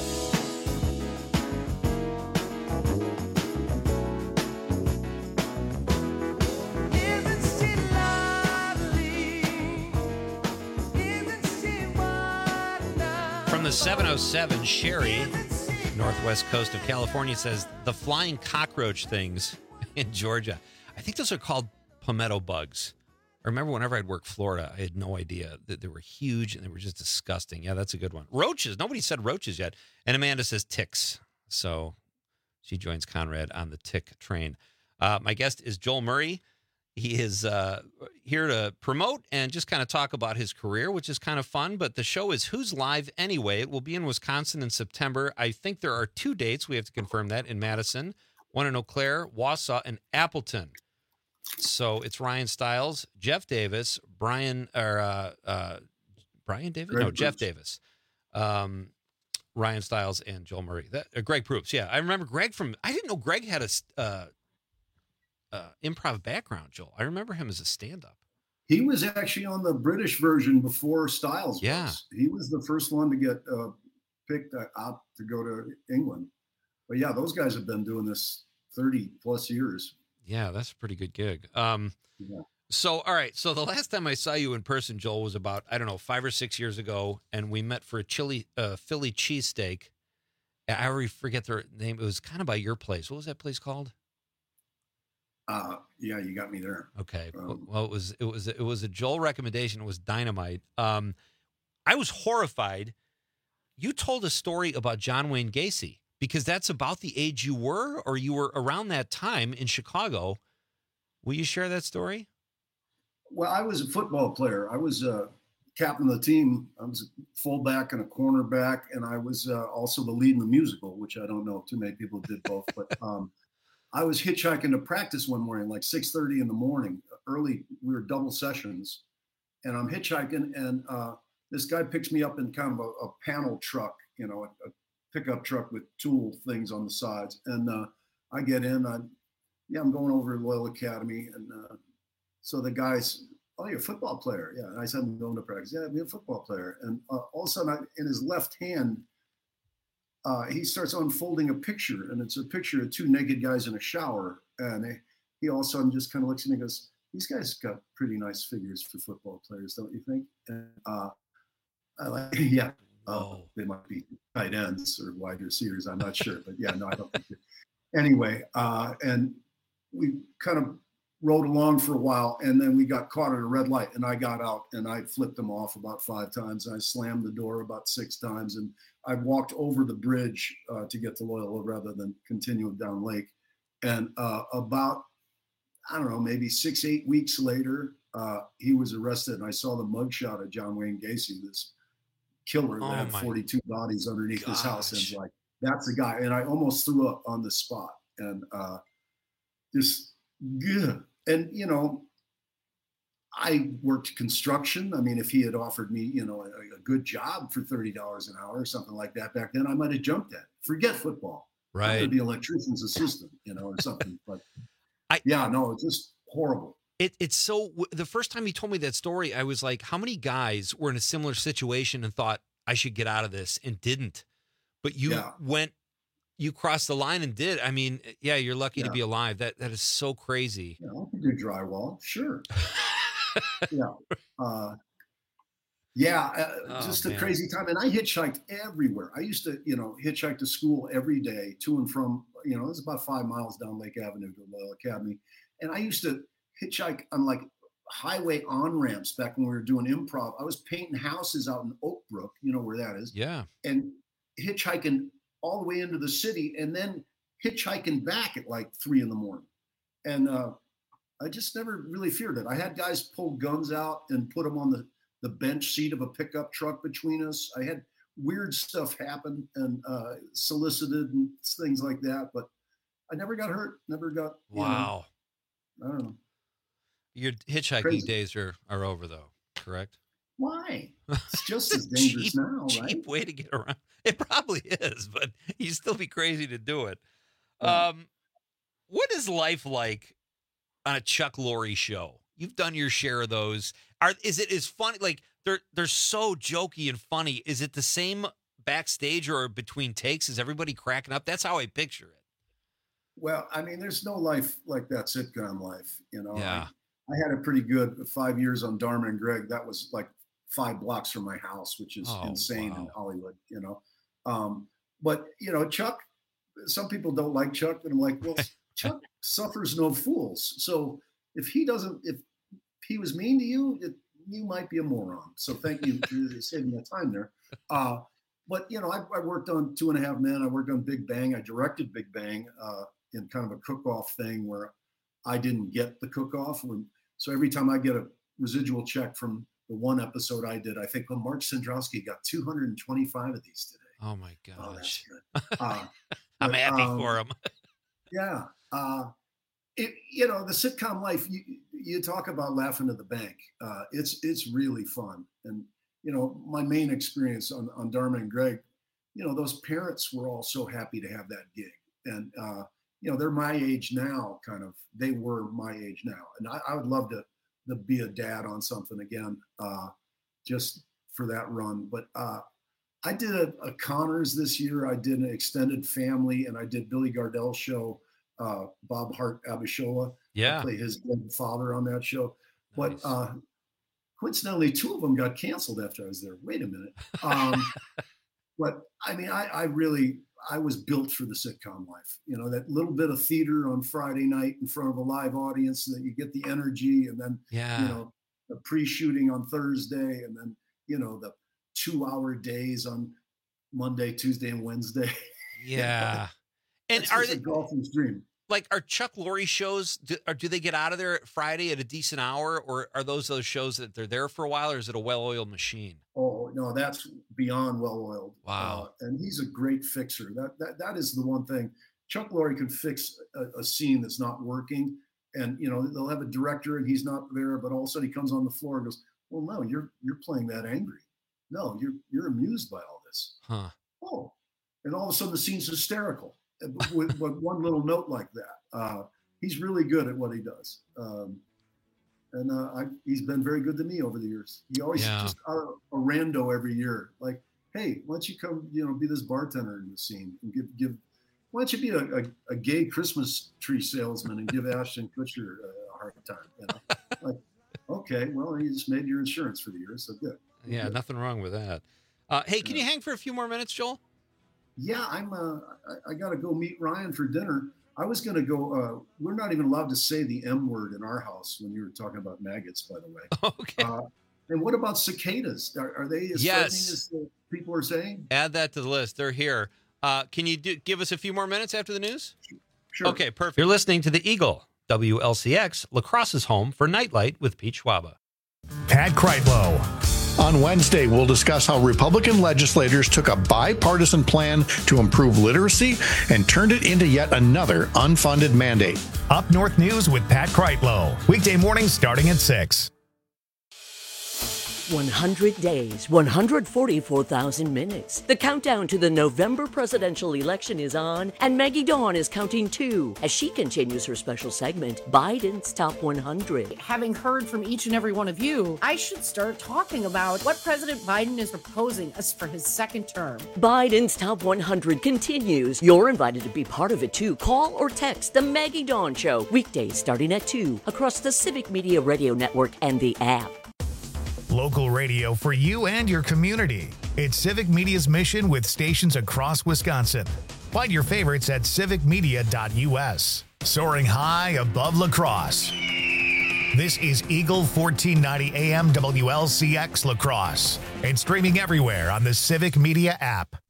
From the seven oh seven, Sherry, northwest coast of California, says the flying cockroach things in Georgia. I think those are called palmetto bugs. I remember whenever I'd work Florida, I had no idea that they were huge and they were just disgusting. Yeah, that's a good one. Roaches. Nobody said roaches yet. And Amanda says ticks. So she joins Conrad on the tick train. Uh, my guest is Joel Murray. He is uh, here to promote and just kind of talk about his career, which is kind of fun. But the show is Who's Live Anyway? It will be in Wisconsin in September. I think there are two dates. We have to confirm that in Madison, one in Eau Claire, Wausau, and Appleton. So it's Ryan Stiles, Jeff Davis, Brian or uh, uh, Brian Davis, Greg no Jeff Proops. Davis, um, Ryan Stiles, and Joel Murray. That, uh, Greg Proops, yeah, I remember Greg from. I didn't know Greg had a uh, uh, improv background. Joel, I remember him as a stand-up. He was actually on the British version before Stiles. Yeah, was. He was the first one to get uh, picked out to go to England. But yeah, those guys have been doing this thirty plus years. Yeah, that's a pretty good gig. Um, yeah. So, all right. So the last time I saw you in person, Joel, was about, I don't know, five or six years ago, and we met for a chili, uh, Philly cheesesteak. I already forget their name. It was kind of by your place. What was that place called? Uh, yeah, you got me there. Okay. Um, well, it was it was it was a Joel recommendation. It was dynamite. Um, I was horrified. You told a story about John Wayne Gacy. Because that's about the age you were, or you were around that time in Chicago. Will you share that story? Well, I was a football player. I was uh, captain of the team. I was a fullback and a cornerback, and I was uh, also the lead in the musical, which I don't know if too many people did both. But um, I was hitchhiking to practice one morning, like six thirty in the morning, early. We were double sessions, and I'm hitchhiking, and uh, this guy picks me up in kind of a, a panel truck, you know, a, a pickup truck with tool things on the sides. And uh, I get in, I, yeah, I'm going over to Loyal Academy. And uh, so the guy's, oh, you're a football player. Yeah. And I said, I'm going to practice. Yeah, I'm a football player. And uh, all of a sudden I, in his left hand, uh, he starts unfolding a picture, and it's a picture of two naked guys in a shower. And he, he all of a sudden just kind of looks at me and goes, these guys got pretty nice figures for football players, don't you think? And uh, I like, yeah. Oh, they might be tight ends or wide receivers. I'm not sure, but yeah, no, I don't think it. Anyway, uh, and we kind of rode along for a while, and then we got caught at a red light, and I got out and I flipped them off about five times. I slammed the door about six times, and I walked over the bridge uh, to get to Loyola rather than continue down Lake. And uh, about, I don't know, maybe six, eight weeks later, uh, he was arrested, and I saw the mugshot of John Wayne Gacy, this killer that Oh, had my forty-two bodies underneath his house, gosh. and like, that's the guy. And I almost threw up on the spot, and uh, just, yeah. And, you know, I worked construction. I mean, if he had offered me, you know, a, a good job for thirty dollars an hour or something like that back then, I might have jumped at it. Forget football. I Right. would be electrician's assistant, you know, or something. But I, yeah, no, it's just horrible. It, it's so, the first time he told me that story, I was like, how many guys were in a similar situation and thought, I should get out of this, and didn't? But you Yeah. went you crossed the line and did. I mean, yeah, you're lucky Yeah. to be alive. That That is so crazy. You know, I can do drywall, sure. yeah. Uh, yeah, uh, Oh, just a man. crazy time. And I hitchhiked everywhere. I used to, you know, hitchhike to school every day to and from, you know, it was about five miles down Lake Avenue to Loyola Academy. And I used to hitchhike on like highway on-ramps back when we were doing improv. I was painting houses out in Oak Brook, you know where that is, Yeah. and hitchhiking all the way into the city and then hitchhiking back at like three in the morning. And uh, I just never really feared it. I had guys pull guns out and put them on the, the bench seat of a pickup truck between us. I had weird stuff happen and uh, solicited and things like that, but I never got hurt, never got, you Wow. know, I don't know. Your hitchhiking Crazy. days are, are over, though, correct? Why? It's just as It's a dangerous cheap, now, cheap right? way to get around. It probably is, but you'd still be crazy to do it. Yeah. Um, what is life like on a Chuck Lorre show? You've done your share of those. Are is it as funny? Like they're they're so jokey and funny. Is it the same backstage or between takes? Is everybody cracking up? That's how I picture it. Well, I mean, there's no life like that sitcom life, you know. Yeah. I, I had a pretty good five years on Dharma and Greg. That was like five blocks from my house, which is Oh, insane in wow. Hollywood, you know. Um, but you know, Chuck, some people don't like Chuck, and I'm like, well, Chuck suffers no fools. So if he doesn't, if he was mean to you, it, you might be a moron. So thank you for saving that time there. Uh, but you know, I, I worked on Two and a Half Men. I worked on Big Bang. I directed Big Bang uh, in kind of a cook-off thing where I didn't get the cook-off. When, so every time I get a residual check from the one episode I did, I think, well, Mark Sandrowski got two hundred twenty-five of these today. Oh my Oh, that's gosh. good. Uh, I'm but, happy um, for him. Yeah. Uh, it, you know, the sitcom life, you, you talk about laughing to the bank. Uh, it's, it's really fun. And, you know, my main experience on, on Dharma and Greg, you know, those parents were all so happy to have that gig. And, uh, you know, they're my age now, kind of, they were my age now. And I, I would love to, to be a dad on something again, uh, just for that run. But, uh, I did a, a Connors this year. I did an extended family, and I did Billy Gardell's show, uh, Bob Hart Abishola. Yeah. I play his dead father on that show. But Nice. uh, coincidentally, two of them got canceled after I was there. Wait a minute. Um, but I mean, I, I really, I was built for the sitcom life. You know, that little bit of theater on Friday night in front of a live audience, so that you get the energy, and then, Yeah. you know, the pre-shooting on Thursday, and then, you know, the two-hour days on Monday, Tuesday, and Wednesday. Yeah. And It's are just they a golfer's dream? like are Chuck Lorre shows? Do, or do they get out of there at Friday at a decent hour, or are those those shows that they're there for a while, or is it a well-oiled machine? Oh no, that's beyond well-oiled. Wow. Uh, and he's a great fixer. That that that is the one thing. Chuck Lorre could fix a, a scene that's not working, and you know they'll have a director and he's not there, but all of a sudden he comes on the floor and goes, "Well, no, you're you're playing that angry. No, you're you're amused by all this. Huh. Oh," and all of a sudden the scene's hysterical with, with one little note like that. Uh, he's really good at what he does. Um, And uh, I, he's been very good to me over the years. He always Yeah. just uh, a rando every year, like, "Hey, why don't you come, you know, be this bartender in the scene and give give. Why don't you be a, a, a gay Christmas tree salesman and give Ashton Kutcher a, a hard time?" You know, like, okay, well, you just made your insurance for the year, so good. Yeah, Good. nothing wrong with that. Uh, hey, can you hang for a few more minutes, Joel? Yeah, I'm. Uh, I, I got to go meet Ryan for dinner. I was going to go. Uh, we're not even allowed to say the M word in our house when you were talking about maggots, by the way. Okay. Uh, and what about cicadas? Are, are they as Yes. frightening as the people are saying? Add that to the list. They're here. Uh, can you do, give us a few more minutes after the news? Sure. Okay, perfect. You're listening to the Eagle, W L C X, La Crosse's home for Nightlight with Pete Schwaba. Pat Kreitlow. On Wednesday, we'll discuss how Republican legislators took a bipartisan plan to improve literacy and turned it into yet another unfunded mandate. Up North News with Pat Kreitlow. Weekday mornings starting at six. one hundred days, one hundred forty-four thousand minutes. The countdown to the November presidential election is on, and Maggie Dawn is counting too as she continues her special segment, Biden's Top one hundred. Having heard from each and every one of you, I should start talking about what President Biden is proposing us for his second term. Biden's Top one hundred continues. You're invited to be part of it too. Call or text The Maggie Dawn Show, weekdays starting at two, across the Civic Media Radio Network and the app. Local radio for you and your community. It's Civic Media's mission with stations across Wisconsin. Find your favorites at civic media dot u s. Soaring high above La Crosse. This is Eagle fourteen ninety A M W L C X La Crosse and streaming everywhere on the Civic Media app.